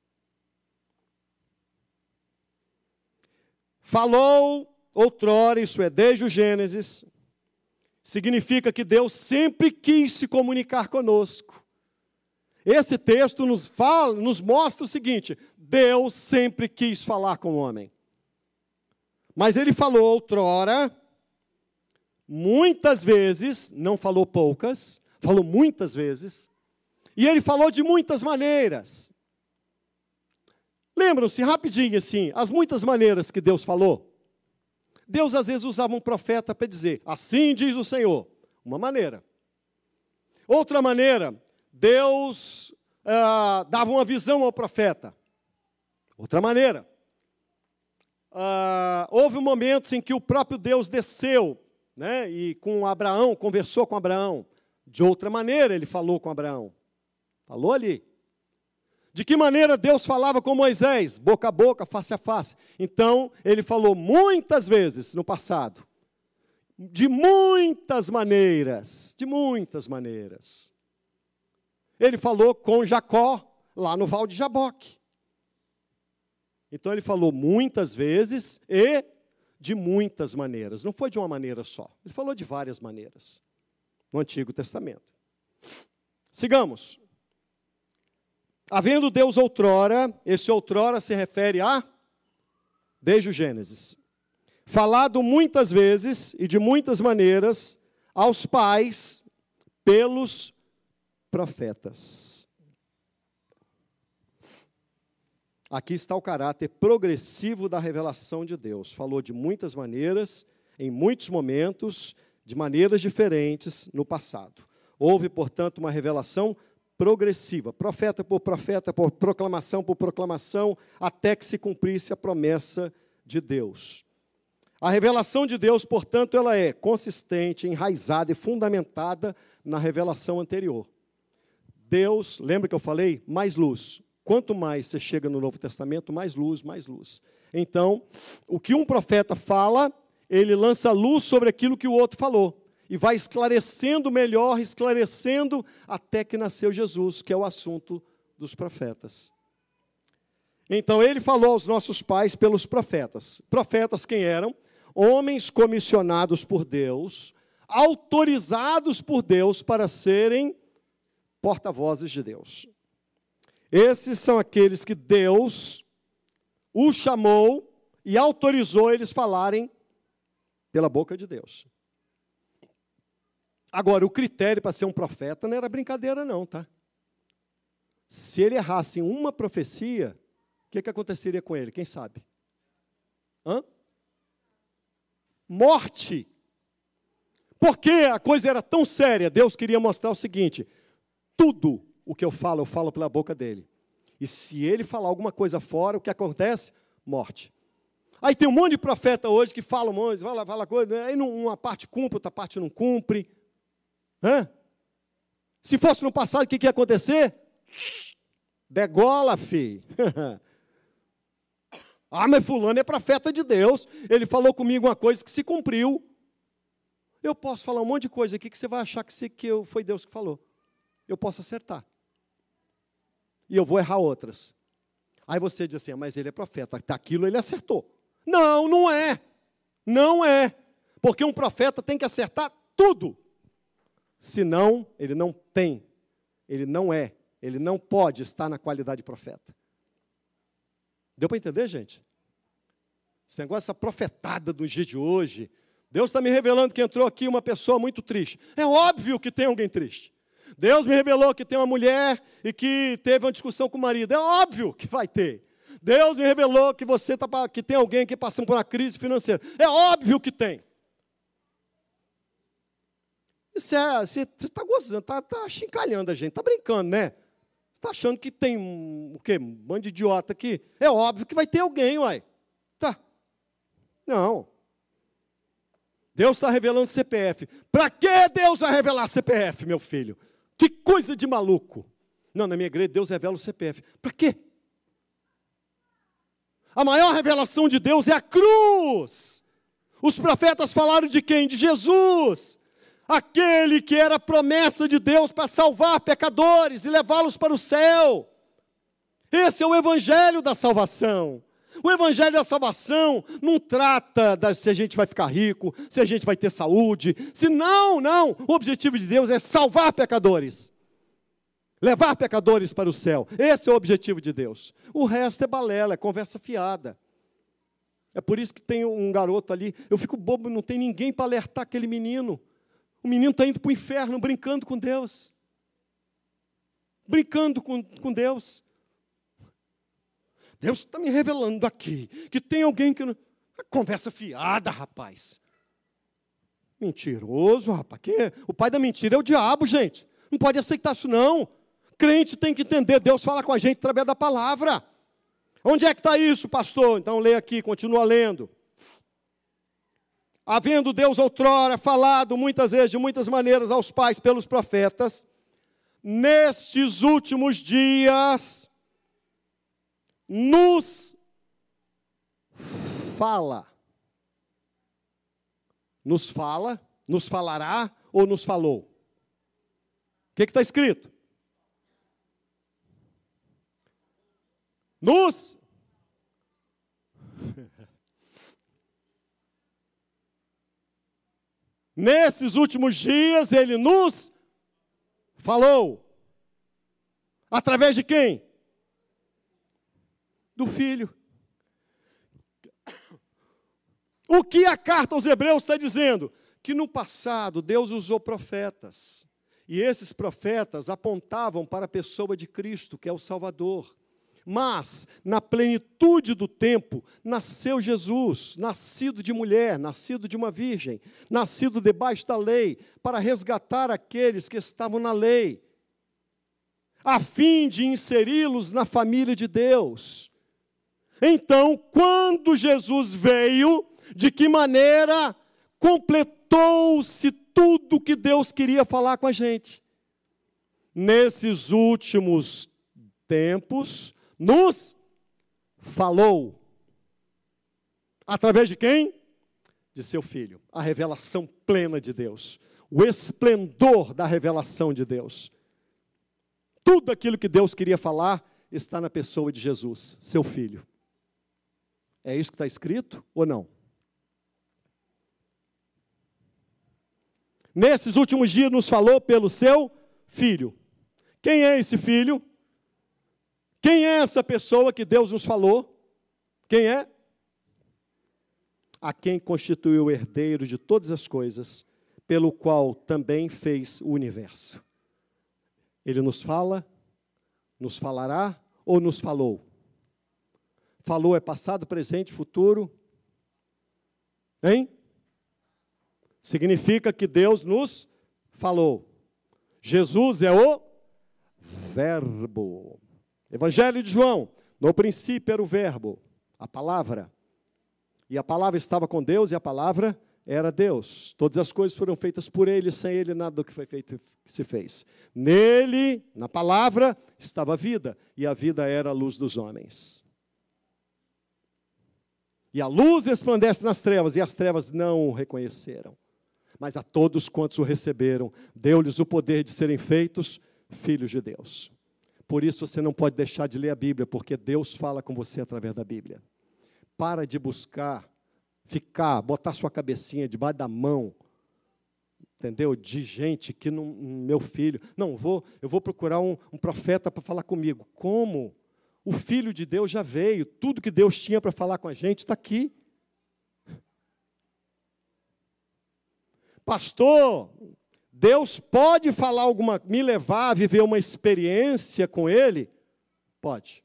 Falou outrora, isso é, desde o Gênesis, significa que Deus sempre quis se comunicar conosco. Esse texto nos fala, nos mostra o seguinte, Deus sempre quis falar com o homem. Mas ele falou outrora, muitas vezes, não falou poucas, falou muitas vezes, e ele falou de muitas maneiras. Lembram-se, rapidinho assim, as muitas maneiras que Deus falou? Deus às vezes usava um profeta para dizer, assim diz o Senhor, uma maneira. Outra maneira, Deus ah, dava uma visão ao profeta, outra maneira. ah, houve momentos em que o próprio Deus desceu, né, e com Abraão, conversou com Abraão. De outra maneira ele falou com Abraão. Falou ali. De que maneira Deus falava com Moisés? Boca a boca, face a face. Então, ele falou muitas vezes no passado. De muitas maneiras. De muitas maneiras. Ele falou com Jacó, lá no Val de Jaboque. Então, ele falou muitas vezes e de muitas maneiras. Não foi de uma maneira só. Ele falou de várias maneiras no Antigo Testamento. Sigamos. Havendo Deus outrora, esse outrora se refere a, desde o Gênesis, falado muitas vezes e de muitas maneiras aos pais pelos profetas. Aqui está o caráter progressivo da revelação de Deus. Falou de muitas maneiras, em muitos momentos, de maneiras diferentes no passado. Houve, portanto, uma revelação progressiva, profeta por profeta, por proclamação por proclamação, até que se cumprisse a promessa de Deus. A revelação de Deus, portanto, ela é consistente, enraizada e fundamentada na revelação anterior. Deus, lembra que eu falei? Mais luz. Quanto mais você chega no Novo Testamento, mais luz, mais luz. Então, o que um profeta fala, ele lança luz sobre aquilo que o outro falou. E vai esclarecendo melhor, esclarecendo, até que nasceu Jesus, que é o assunto dos profetas. Então, ele falou aos nossos pais pelos profetas. Profetas quem eram? Homens comissionados por Deus, autorizados por Deus para serem porta-vozes de Deus. Esses são aqueles que Deus os chamou e autorizou eles falarem pela boca de Deus. Agora, o critério para ser um profeta não era brincadeira não, tá? Se ele errasse em uma profecia, o que, que aconteceria com ele? Quem sabe? Hã? Morte. Porque a coisa era tão séria, Deus queria mostrar o seguinte, tudo o que eu falo, eu falo pela boca dele. E se ele falar alguma coisa fora, o que acontece? Morte. Aí tem um monte de profeta hoje que fala um monte, fala, fala coisa, aí uma parte cumpre, outra parte não cumpre. Hã? Se fosse no passado, o que, que ia acontecer? Degola, filho. Ah, mas fulano é profeta de Deus. Ele falou comigo uma coisa que se cumpriu. Eu posso falar um monte de coisa aqui que você vai achar que, se, que eu, foi Deus que falou. Eu posso acertar. E eu vou errar outras. Aí você diz assim, mas ele é profeta. Aquilo ele acertou. Não, não é. Não é. Porque um profeta tem que acertar tudo. Senão, ele não tem, ele não é, ele não pode estar na qualidade de profeta. Deu para entender, gente? Esse negócio, essa profetada do dia de hoje, Deus está me revelando que entrou aqui uma pessoa muito triste. É óbvio que tem alguém triste. Deus me revelou que tem uma mulher e que teve uma discussão com o marido. É óbvio que vai ter. Deus me revelou que, você tá, que tem alguém que passando por uma crise financeira. É óbvio que tem. Isso é, você está gozando, está tá chincalhando a gente, está brincando, né? Você está achando que tem um, o quê? Um bando de idiota aqui? É óbvio que vai ter alguém, uai. Tá. Não. Deus está revelando C P F. Para que Deus vai revelar C P F, meu filho? Que coisa de maluco. Não, na minha igreja Deus revela o C P F. Para quê? A maior revelação de Deus é a cruz. Os profetas falaram de quem? De Jesus. Aquele que era a promessa de Deus para salvar pecadores e levá-los para o céu. Esse é o evangelho da salvação. O evangelho da salvação não trata de se a gente vai ficar rico, se a gente vai ter saúde. Se não, não. O objetivo de Deus é salvar pecadores. Levar pecadores para o céu. Esse é o objetivo de Deus. O resto é balela, é conversa fiada. É por isso que tem um garoto ali, eu fico bobo, não tem ninguém para alertar aquele menino. O menino está indo para o inferno, brincando com Deus. Brincando com, com Deus. Deus está me revelando aqui, que tem alguém que... Não... Conversa fiada, rapaz. Mentiroso, rapaz. Quem é? O pai da mentira é o diabo, gente. Não pode aceitar isso, não. Crente tem que entender, Deus fala com a gente através da palavra. Onde é que está isso, pastor? Então leia aqui, continua lendo. Havendo Deus outrora falado muitas vezes, de muitas maneiras aos pais pelos profetas, nestes últimos dias, nos fala. Nos fala, nos falará ou nos falou? O que está escrito? Nos. Nesses últimos dias, ele nos falou. Através de quem? Do Filho. O que a carta aos Hebreus está dizendo? Que no passado Deus usou profetas. E esses profetas apontavam para a pessoa de Cristo, que é o Salvador. Mas, na plenitude do tempo, nasceu Jesus, nascido de mulher, nascido de uma virgem, nascido debaixo da lei, para resgatar aqueles que estavam na lei, a fim de inseri-los na família de Deus. Então, quando Jesus veio, de que maneira completou-se tudo que Deus queria falar com a gente? Nesses últimos tempos, nos falou. Através de quem? De seu Filho. A revelação plena de Deus. O esplendor da revelação de Deus. Tudo aquilo que Deus queria falar está na pessoa de Jesus, seu Filho. É isso que está escrito ou não? Nesses últimos dias nos falou pelo seu Filho. Quem é esse Filho? Quem é essa pessoa que Deus nos falou? Quem é? A quem constituiu o herdeiro de todas as coisas, pelo qual também fez o universo. Ele nos fala, nos falará ou nos falou? Falou é passado, presente, futuro. Hein? Significa que Deus nos falou. Jesus é o Verbo. Evangelho de João, no princípio era o Verbo, a palavra. E a palavra estava com Deus e a palavra era Deus. Todas as coisas foram feitas por Ele, sem Ele nada do que foi feito se fez. Nele, na palavra, estava a vida, e a vida era a luz dos homens. E a luz resplandece nas trevas, e as trevas não o reconheceram. Mas a todos quantos o receberam, deu-lhes o poder de serem feitos filhos de Deus. Por isso você não pode deixar de ler a Bíblia, porque Deus fala com você através da Bíblia. Para de buscar, ficar, botar sua cabecinha debaixo da mão, entendeu? De gente que não, meu filho, não, vou, eu vou procurar um, um profeta para falar comigo. Como? O Filho de Deus já veio, tudo que Deus tinha para falar com a gente está aqui. Pastor, Deus pode falar alguma, me levar a viver uma experiência com Ele? Pode.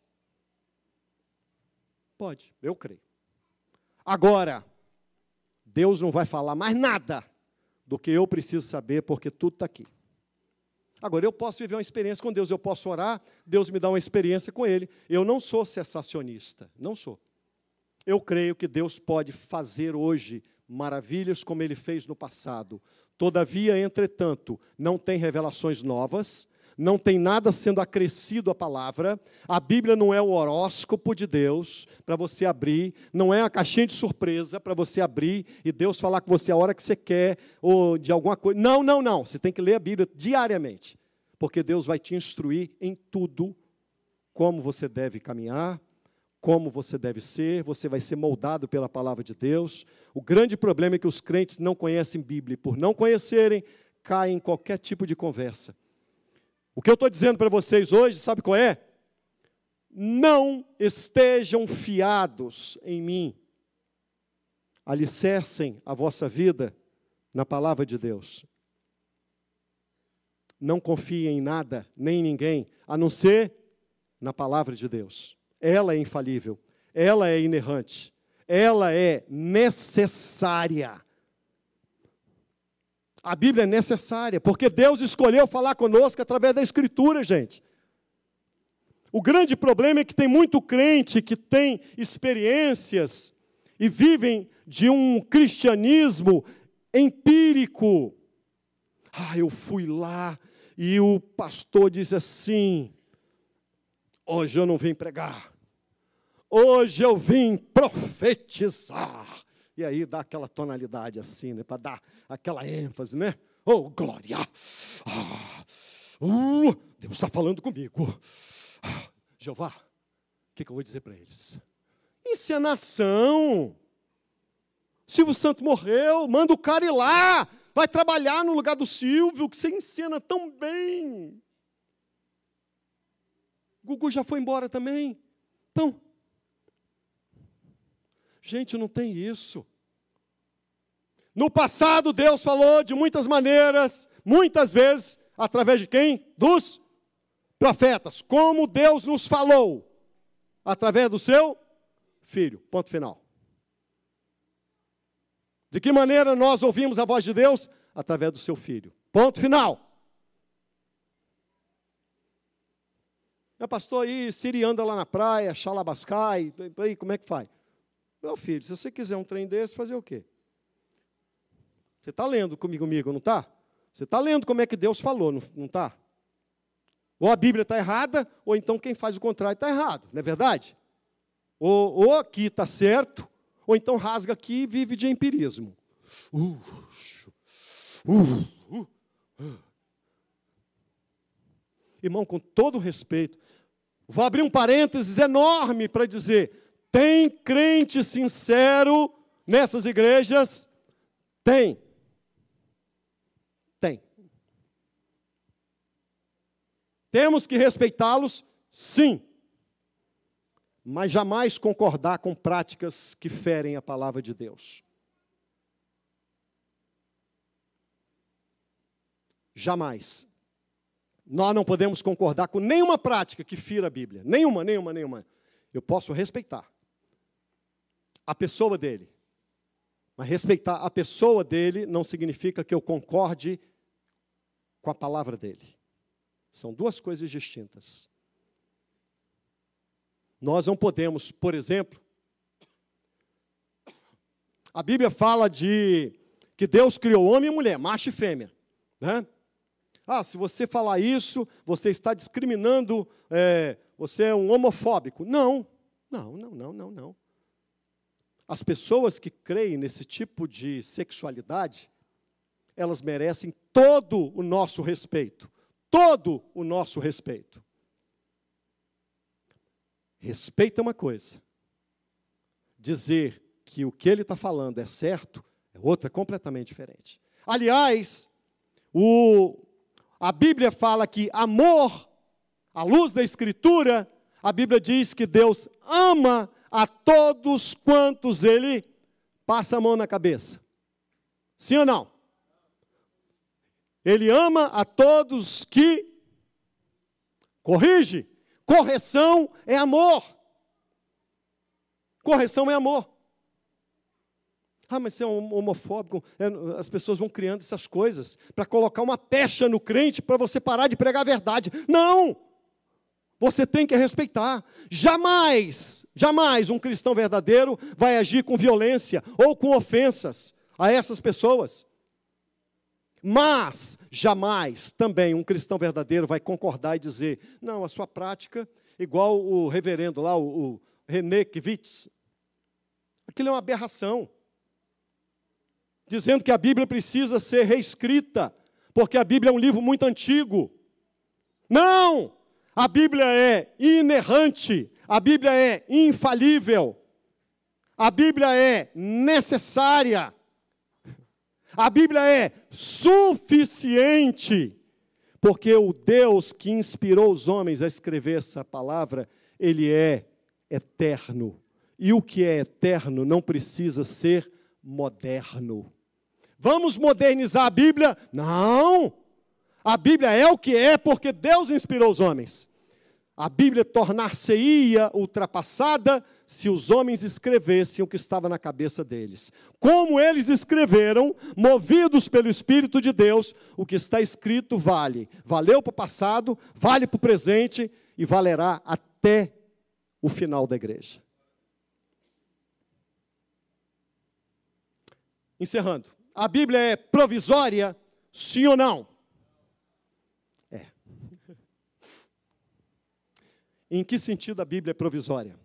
Pode, eu creio. Agora, Deus não vai falar mais nada do que eu preciso saber, porque tudo está aqui. Agora, eu posso viver uma experiência com Deus, eu posso orar, Deus me dá uma experiência com Ele. Eu não sou cessacionista, não sou. Eu creio que Deus pode fazer hoje maravilhas como Ele fez no passado. Todavia, entretanto, não tem revelações novas, não tem nada sendo acrescido à palavra. A Bíblia não é o horóscopo de Deus para você abrir, não é a caixinha de surpresa para você abrir e Deus falar com você a hora que você quer ou de alguma coisa. Não, não, não. Você tem que ler a Bíblia diariamente, porque Deus vai te instruir em tudo, como você deve caminhar, como você deve ser, você vai ser moldado pela palavra de Deus. O grande problema é que os crentes não conhecem Bíblia, e por não conhecerem, caem em qualquer tipo de conversa. O que eu estou dizendo para vocês hoje, sabe qual é? Não estejam fiados em mim. Alicercem a vossa vida na palavra de Deus. Não confiem em nada, nem em ninguém, a não ser na palavra de Deus. Ela é infalível, ela é inerrante, ela é necessária. A Bíblia é necessária, porque Deus escolheu falar conosco através da Escritura, gente. O grande problema é que tem muito crente que tem experiências e vivem de um cristianismo empírico. Ah, eu fui lá e o pastor diz assim: hoje eu não vim pregar, hoje eu vim profetizar. E aí dá aquela tonalidade assim, né, para dar aquela ênfase, né? Oh, glória! Ah, uh, Deus está falando comigo. Ah, Jeová, o que, que eu vou dizer para eles? Encenação. Silvio Santos morreu, manda o cara ir lá, vai trabalhar no lugar do Silvio, que você encena tão bem. Gugu já foi embora também. Então, gente, não tem isso. No passado, Deus falou de muitas maneiras, muitas vezes, através de quem? Dos profetas. Como Deus nos falou? Através do seu Filho. Ponto final. De que maneira nós ouvimos a voz de Deus? Através do seu Filho. Ponto final. É, pastor, aí Siri anda lá na praia, xalabascai, aí como é que faz? Meu filho, se você quiser um trem desse, fazer o quê? Você está lendo comigo, comigo, não está? Você está lendo como é que Deus falou, não está? Ou a Bíblia está errada, ou então quem faz o contrário está errado, não é verdade? Ou, ou aqui está certo, ou então rasga aqui e vive de empirismo. Uh, uh, uh, uh. Irmão, com todo respeito, vou abrir um parênteses enorme para dizer: tem crente sincero nessas igrejas? Tem. Tem. Temos que respeitá-los? Sim. Mas jamais concordar com práticas que ferem a palavra de Deus. Jamais. Nós não podemos concordar com nenhuma prática que fira a Bíblia. Nenhuma, nenhuma, nenhuma. Eu posso respeitar a pessoa dele. Mas respeitar a pessoa dele não significa que eu concorde com a palavra dele. São duas coisas distintas. Nós não podemos, por exemplo, a Bíblia fala de que Deus criou homem e mulher, macho e fêmea, né? Ah, se você falar isso, você está discriminando, é, você é um homofóbico. Não, não, não, não, não, não. As pessoas que creem nesse tipo de sexualidade, elas merecem todo o nosso respeito. Todo o nosso respeito. Respeito é uma coisa. Dizer que o que ele está falando é certo, é outra completamente diferente. Aliás, o... a Bíblia fala que amor, à luz da Escritura, a Bíblia diz que Deus ama a todos quantos Ele passa a mão na cabeça. Sim ou não? Ele ama a todos que corrige. Correção é amor. Correção é amor. Ah, mas você é um homofóbico. As pessoas vão criando essas coisas para colocar uma pecha no crente para você parar de pregar a verdade. Não! Você tem que respeitar. Jamais, jamais um cristão verdadeiro vai agir com violência ou com ofensas a essas pessoas. Mas, jamais, também, um cristão verdadeiro vai concordar e dizer: não, a sua prática, igual o reverendo lá, o, o René Kivitz, aquilo é uma aberração. Dizendo que a Bíblia precisa ser reescrita, porque a Bíblia é um livro muito antigo. Não! A Bíblia é inerrante, a Bíblia é infalível, a Bíblia é necessária, a Bíblia é suficiente, porque o Deus que inspirou os homens a escrever essa palavra, Ele é eterno. E o que é eterno não precisa ser moderno. Vamos modernizar a Bíblia? Não! A Bíblia é o que é porque Deus inspirou os homens. A Bíblia tornar-se-ia ultrapassada se os homens escrevessem o que estava na cabeça deles. Como eles escreveram, movidos pelo Espírito de Deus, o que está escrito vale. Valeu para o passado, vale para o presente e valerá até o final da igreja. Encerrando, a Bíblia é provisória, sim ou não? É. Em que sentido a Bíblia é provisória?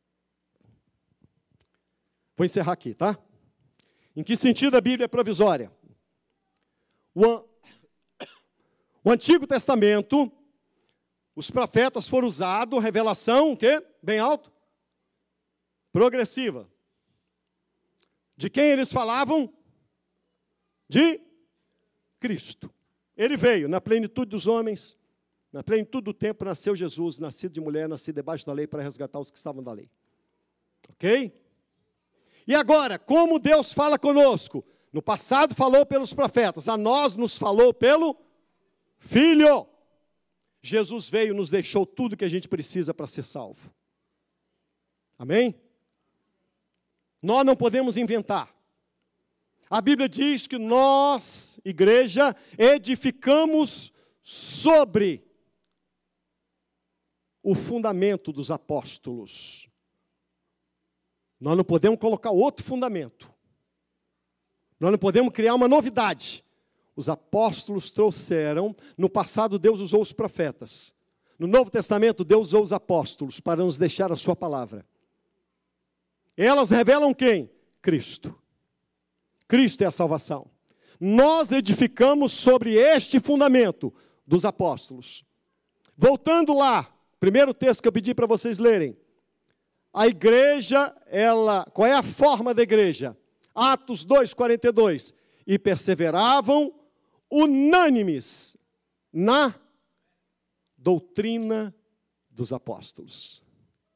Vou encerrar aqui, tá? Em que sentido a Bíblia é provisória? O, an... o Antigo Testamento, os profetas foram usados, revelação, o quê? Bem alto? Progressiva. De quem eles falavam? De Cristo. Ele veio na plenitude dos homens, na plenitude do tempo, nasceu Jesus, nascido de mulher, nascido debaixo da lei, para resgatar os que estavam da lei. Ok? E agora, como Deus fala conosco? No passado falou pelos profetas, a nós nos falou pelo Filho. Jesus veio e nos deixou tudo que a gente precisa para ser salvo. Amém? Nós não podemos inventar. A Bíblia diz que nós, igreja, edificamos sobre o fundamento dos apóstolos. Nós não podemos colocar outro fundamento. Nós não podemos criar uma novidade. Os apóstolos trouxeram, no passado Deus usou os profetas. No Novo Testamento Deus usou os apóstolos para nos deixar a sua palavra. Elas revelam quem? Cristo. Cristo é a salvação. Nós edificamos sobre este fundamento dos apóstolos. Voltando lá, primeiro texto que eu pedi para vocês lerem. A igreja, ela, qual é a forma da igreja? Atos dois, quarenta e dois. E perseveravam unânimes na doutrina dos apóstolos.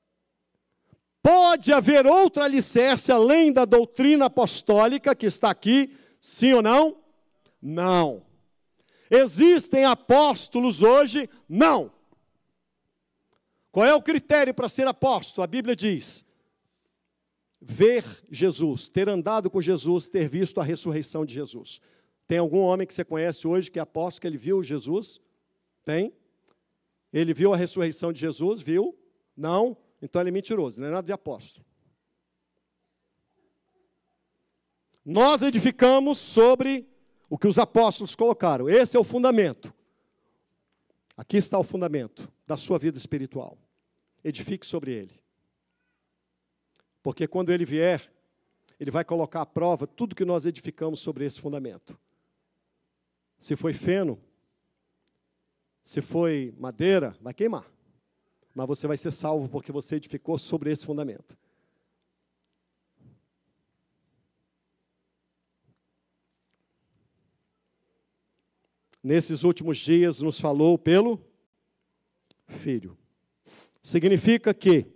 Pode haver outra alicerce além da doutrina apostólica que está aqui, sim ou não? Não. Existem apóstolos hoje? Não. Qual é o critério para ser apóstolo? A Bíblia diz: ver Jesus, ter andado com Jesus, ter visto a ressurreição de Jesus. Tem algum homem que você conhece hoje que é apóstolo, que ele viu Jesus? Tem? Ele viu a ressurreição de Jesus? Viu? Não? Então ele é mentiroso, não é nada de apóstolo. Nós edificamos sobre o que os apóstolos colocaram. Esse é o fundamento. Aqui está o fundamento da sua vida espiritual. Edifique sobre ele. Porque quando ele vier, ele vai colocar à prova tudo que nós edificamos sobre esse fundamento. Se foi feno, se foi madeira, vai queimar. Mas você vai ser salvo porque você edificou sobre esse fundamento. Nesses últimos dias nos falou pelo Filho. Significa que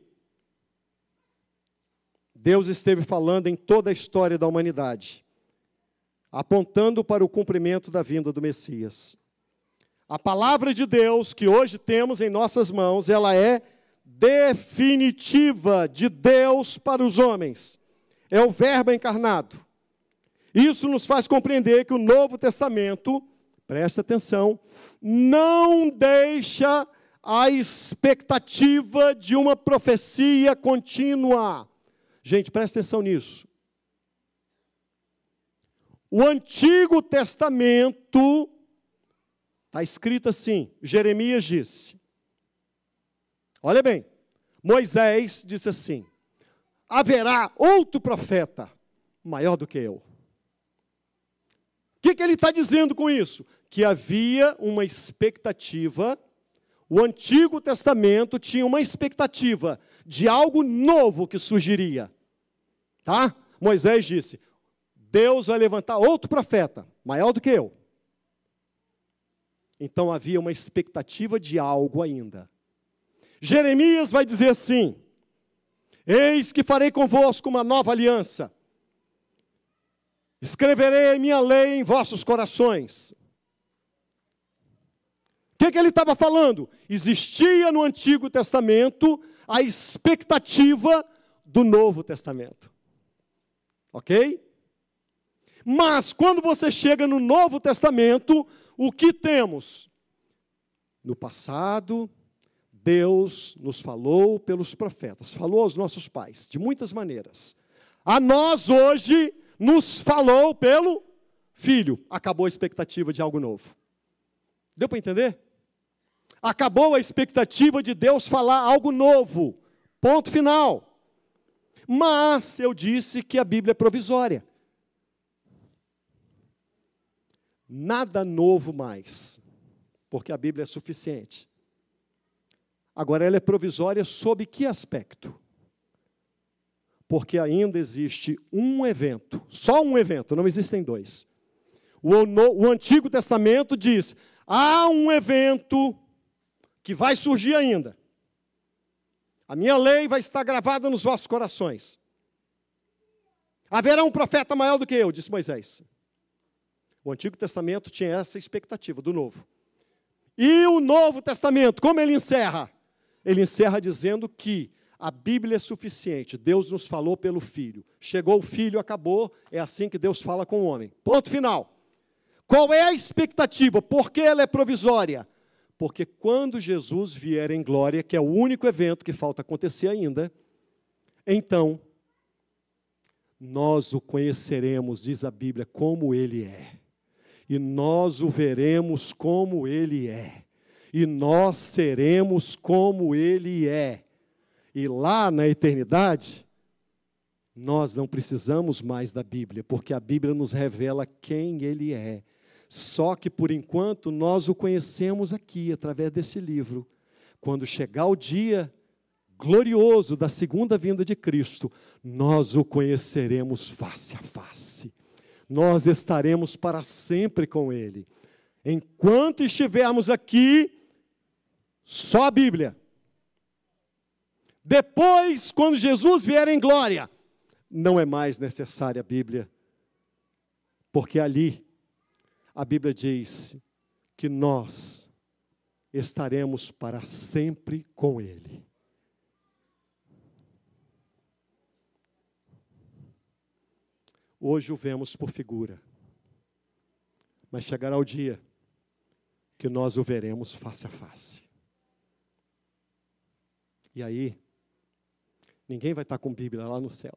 Deus esteve falando em toda a história da humanidade, apontando para o cumprimento da vinda do Messias. A palavra de Deus que hoje temos em nossas mãos, ela é definitiva de Deus para os homens. É o Verbo encarnado. Isso nos faz compreender que o Novo Testamento, presta atenção, não deixa a expectativa de uma profecia contínua. Gente, presta atenção nisso. O Antigo Testamento, está escrito assim, Jeremias disse, olha bem, Moisés disse assim, haverá outro profeta maior do que eu. O que, que ele está dizendo com isso? Que havia uma expectativa, o Antigo Testamento tinha uma expectativa de algo novo que surgiria. Tá? Moisés disse, Deus vai levantar outro profeta, maior do que eu. Então havia uma expectativa de algo ainda. Jeremias vai dizer assim, eis que farei convosco uma nova aliança. Escreverei a minha lei em vossos corações. O que, que ele estava falando? Existia no Antigo Testamento a expectativa do Novo Testamento. Ok? Mas quando você chega no Novo Testamento, o que temos? No passado, Deus nos falou pelos profetas, falou aos nossos pais, de muitas maneiras. A nós hoje nos falou pelo Filho. Acabou a expectativa de algo novo. Deu para entender? Acabou a expectativa de Deus falar algo novo. Ponto final. Mas eu disse que a Bíblia é provisória. Nada novo mais, porque a Bíblia é suficiente. Agora, ela é provisória sob que aspecto? Porque ainda existe um evento, só um evento, não existem dois. O, o Antigo Testamento diz, há um evento que vai surgir ainda. A minha lei vai estar gravada nos vossos corações. Haverá um profeta maior do que eu, disse Moisés. O Antigo Testamento tinha essa expectativa do Novo. E o Novo Testamento, como ele encerra? Ele encerra dizendo que a Bíblia é suficiente. Deus nos falou pelo Filho. Chegou o Filho, acabou. É assim que Deus fala com o homem. Ponto final. Qual é a expectativa? Por que ela é provisória? Porque quando Jesus vier em glória, que é o único evento que falta acontecer ainda, então, nós o conheceremos, diz a Bíblia, como Ele é. E nós o veremos como Ele é. E nós seremos como Ele é. E lá na eternidade, nós não precisamos mais da Bíblia, porque a Bíblia nos revela quem Ele é. Só que, por enquanto, nós o conhecemos aqui, através desse livro. Quando chegar o dia glorioso da segunda vinda de Cristo, nós o conheceremos face a face. Nós estaremos para sempre com Ele. Enquanto estivermos aqui, só a Bíblia. Depois, quando Jesus vier em glória, não é mais necessária a Bíblia, porque ali a Bíblia diz que nós estaremos para sempre com Ele. Hoje o vemos por figura, mas chegará o dia que nós o veremos face a face. E aí, ninguém vai estar com Bíblia lá no céu.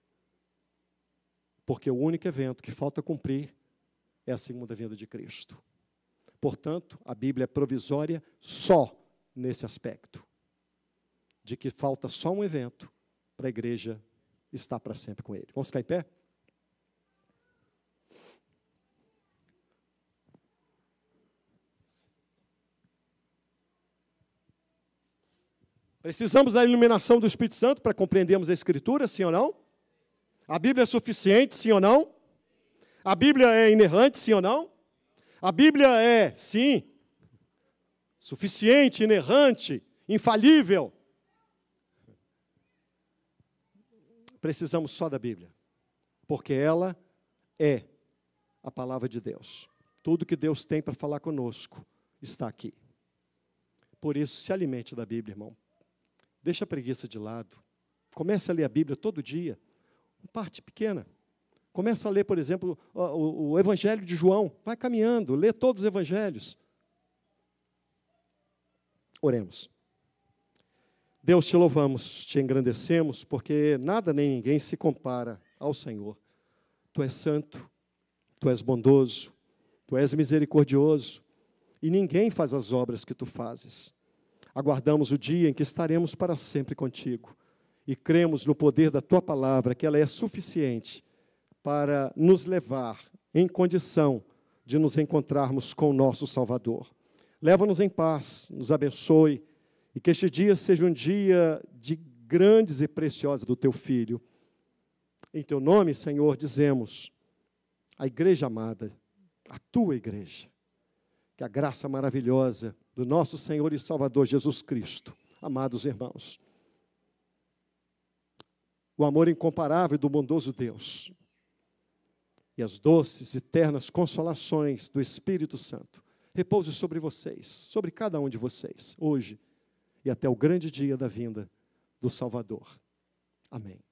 Porque o único evento que falta cumprir é a segunda vinda de Cristo. Portanto, a Bíblia é provisória só nesse aspecto. De que falta só um evento para a igreja estar para sempre com Ele. Vamos ficar em pé? Precisamos da iluminação do Espírito Santo para compreendermos a Escritura, sim ou não? A Bíblia é suficiente, sim ou não? A Bíblia é inerrante, sim ou não? A Bíblia é, sim, suficiente, inerrante, infalível. Precisamos só da Bíblia, porque ela é a palavra de Deus. Tudo que Deus tem para falar conosco está aqui. Por isso, se alimente da Bíblia, irmão. Deixa a preguiça de lado. Comece a ler a Bíblia todo dia. Uma parte pequena. Comece a ler, por exemplo, o, o, o Evangelho de João. Vai caminhando, lê todos os Evangelhos. Oremos. Deus, te louvamos, te engrandecemos, porque nada nem ninguém se compara ao Senhor. Tu és santo, tu és bondoso, tu és misericordioso, e ninguém faz as obras que tu fazes. Aguardamos o dia em que estaremos para sempre contigo e cremos no poder da tua palavra, que ela é suficiente para nos levar em condição de nos encontrarmos com o nosso Salvador. Leva-nos em paz, nos abençoe e que este dia seja um dia de grandes e preciosas do teu Filho. Em teu nome, Senhor, dizemos, a igreja amada, a tua igreja, que a graça maravilhosa do nosso Senhor e Salvador Jesus Cristo, amados irmãos, o amor incomparável do bondoso Deus e as doces e ternas consolações do Espírito Santo repouse sobre vocês, sobre cada um de vocês, hoje e até o grande dia da vinda do Salvador. Amém.